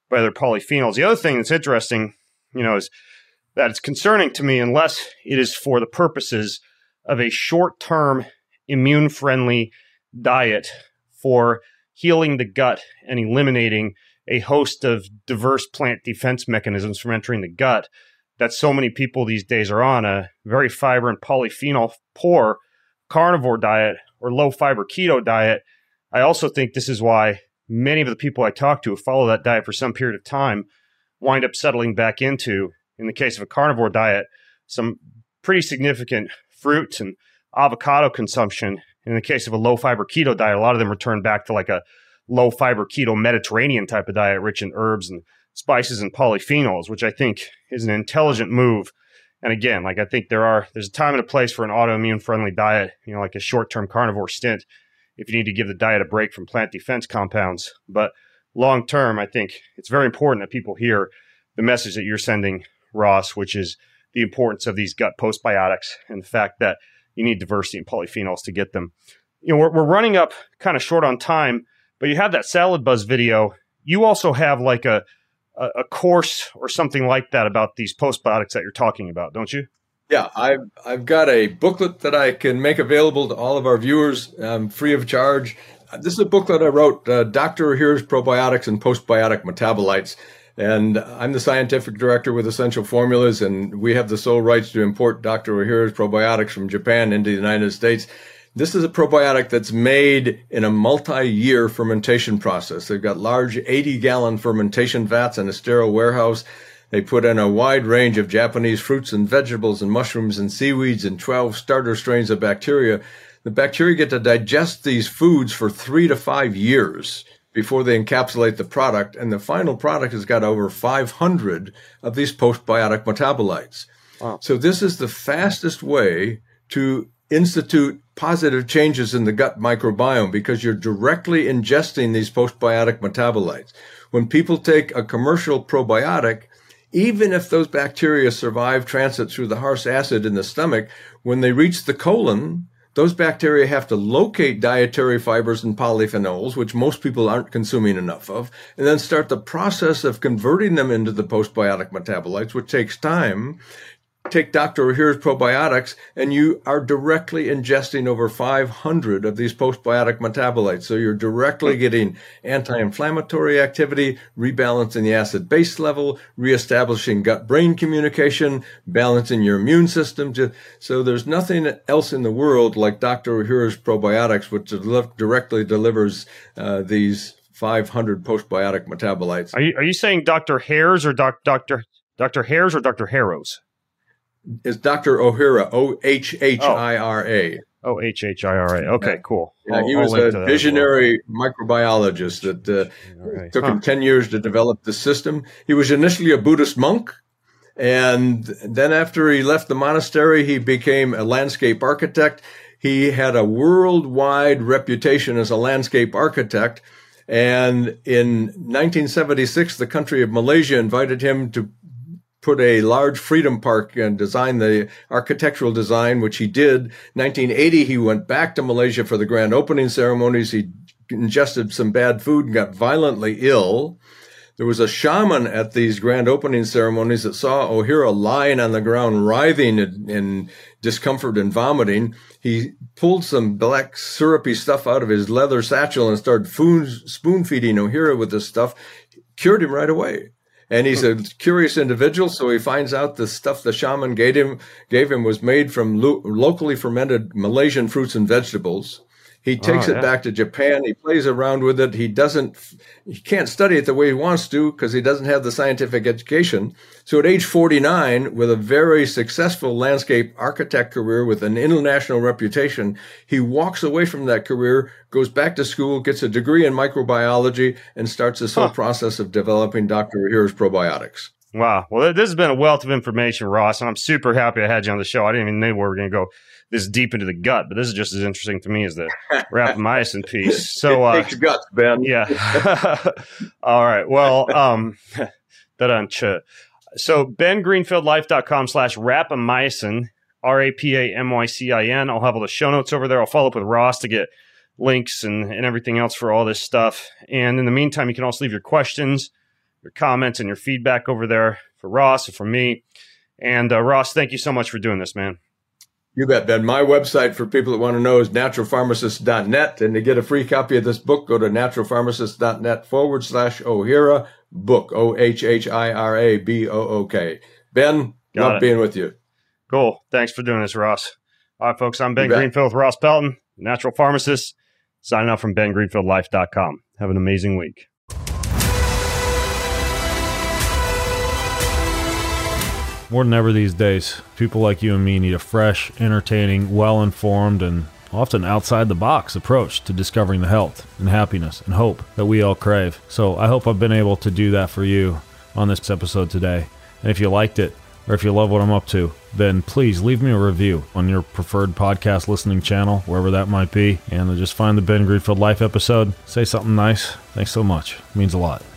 by their polyphenols. The other thing that's interesting, you know, is that it's concerning to me unless it is for the purposes of a short-term immune-friendly diet for healing the gut and eliminating a host of diverse plant defense mechanisms from entering the gut, that so many people these days are on a very fiber and polyphenol poor carnivore diet or low fiber keto diet. I also think this is why many of the people I talk to who follow that diet for some period of time wind up settling back into, in the case of a carnivore diet, some pretty significant fruit and avocado consumption. In the case of a low fiber keto diet, a lot of them return back to like a low fiber keto Mediterranean type of diet, rich in herbs and spices and polyphenols, which I think is an intelligent move. And again, like I think there are, there's a time and a place for an autoimmune friendly diet, you know, like a short-term carnivore stint if you need to give the diet a break from plant defense compounds. But long-term, I think it's very important that people hear the message that you're sending, Ross, which is the importance of these gut postbiotics and the fact that you need diversity in polyphenols to get them. You know, we're, we're running up kind of short on time, but you have that Salad Buzz video. You also have like a, a, a course or something like that about these postbiotics that you're talking about, don't you? Yeah, I've, I've got a booklet that I can make available to all of our viewers um, free of charge. This is a booklet I wrote, uh, Doctor Ohhira's Probiotics and Postbiotic Metabolites. And I'm the scientific director with Essential Formulas, and we have the sole rights to import Doctor Ohhira's probiotics from Japan into the United States. This is a probiotic that's made in a multi-year fermentation process. They've got large eighty-gallon fermentation vats in a sterile warehouse. They put in a wide range of Japanese fruits and vegetables and mushrooms and seaweeds and twelve starter strains of bacteria. The bacteria get to digest these foods for three to five years before they encapsulate the product, and the final product has got over five hundred of these postbiotic metabolites. Wow. So this is the fastest way to institute positive changes in the gut microbiome because you're directly ingesting these postbiotic metabolites. When people take a commercial probiotic, even if those bacteria survive transit through the harsh acid in the stomach, when they reach the colon, those bacteria have to locate dietary fibers and polyphenols, which most people aren't consuming enough of, and then start the process of converting them into the postbiotic metabolites, which takes time. Take Doctor Ohhira's probiotics, and you are directly ingesting over five hundred of these postbiotic metabolites. So you're directly getting anti-inflammatory activity, rebalancing the acid-base level, reestablishing gut-brain communication, balancing your immune system. So there's nothing else in the world like Doctor Ohhira's probiotics, which directly delivers uh, these five hundred postbiotic metabolites. Are you, are you saying Doctor Hare's or doc, Doctor Doctor Hare's or Doctor Harrow's? It's Doctor Ohhira, O H H I R A. Oh, H H I R A. Okay, cool. Yeah, he was a visionary microbiologist that uh, right. took huh. him ten years to develop the system. He was initially a Buddhist monk, and then after he left the monastery, he became a landscape architect. He had a worldwide reputation as a landscape architect, and in nineteen seventy-six, the country of Malaysia invited him to put a large freedom park and design the architectural design, which he did. nineteen eighty, he went back to Malaysia for the grand opening ceremonies. He ingested some bad food and got violently ill. There was a shaman at these grand opening ceremonies that saw Ohhira lying on the ground, writhing in, in discomfort and vomiting. He pulled some black syrupy stuff out of his leather satchel and started spoon feeding Ohhira with this stuff. Cured him right away. And he's a curious individual, so he finds out the stuff the shaman gave him, gave him was made from lo- locally fermented Malaysian fruits and vegetables. He takes oh, yeah. it back to Japan. He plays around with it. He doesn't, he can't study it the way he wants to because he doesn't have the scientific education. So at age forty-nine, with a very successful landscape architect career with an international reputation, he walks away from that career, goes back to school, gets a degree in microbiology, and starts this huh. whole process of developing Doctor Ohhira's probiotics. Wow. Well, this has been a wealth of information, Ross, and I'm super happy I had you on the show. I didn't even know where we were going to go this deep into the gut, but this is just as interesting to me as the rapamycin piece. So, uh, it takes guts, Ben. Yeah. All right. Well, um, so ben greenfield life dot com slash rapamycin, R A P A M Y C I N. I'll have all the show notes over there. I'll follow up with Ross to get links and, and everything else for all this stuff. And in the meantime, you can also leave your questions, your comments and your feedback over there for Ross and for me. And uh, Ross, thank you so much for doing this, man. You bet, Ben. My website for people that want to know is natural pharmacist dot net. And to get a free copy of this book, go to natural pharmacist dot net forward slash Ohhira book, O H H I R A B O O K. Ben, Got love it. being with you. Cool. Thanks for doing this, Ross. All right, folks, I'm Ben Greenfield with Ross Pelton, natural pharmacist, signing off from ben greenfield life dot com. Have an amazing week. More than ever these days, people like you and me need a fresh, entertaining, well-informed, and often outside-the-box approach to discovering the health and happiness and hope that we all crave. So I hope I've been able to do that for you on this episode today. And if you liked it, or if you love what I'm up to, then please leave me a review on your preferred podcast listening channel, wherever that might be, and just find the Ben Greenfield Life episode. Say something nice. Thanks so much. It means a lot.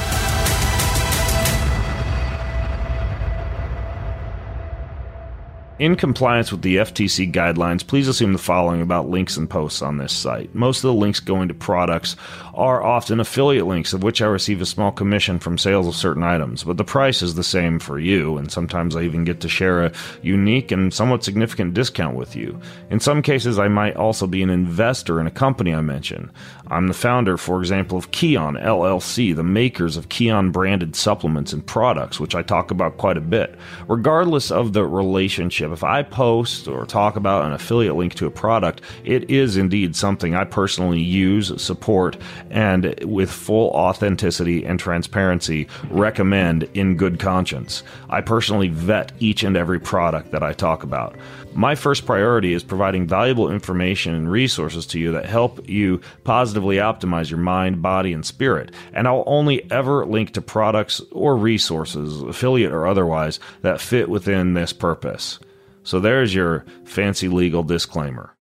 In compliance with the F T C guidelines, please assume the following about links and posts on this site. Most of the links going to products are often affiliate links, of which I receive a small commission from sales of certain items, but the price is the same for you, and sometimes I even get to share a unique and somewhat significant discount with you. In some cases, I might also be an investor in a company I mention. I'm the founder, for example, of Kion L L C, the makers of Kion-branded supplements and products, which I talk about quite a bit. Regardless of the relationship, if I post or talk about an affiliate link to a product, it is indeed something I personally use, support, and with full authenticity and transparency recommend in good conscience. I personally vet each and every product that I talk about. My first priority is providing valuable information and resources to you that help you positively optimize your mind, body, and spirit. And I'll only ever link to products or resources, affiliate or otherwise, that fit within this purpose. So there's your fancy legal disclaimer.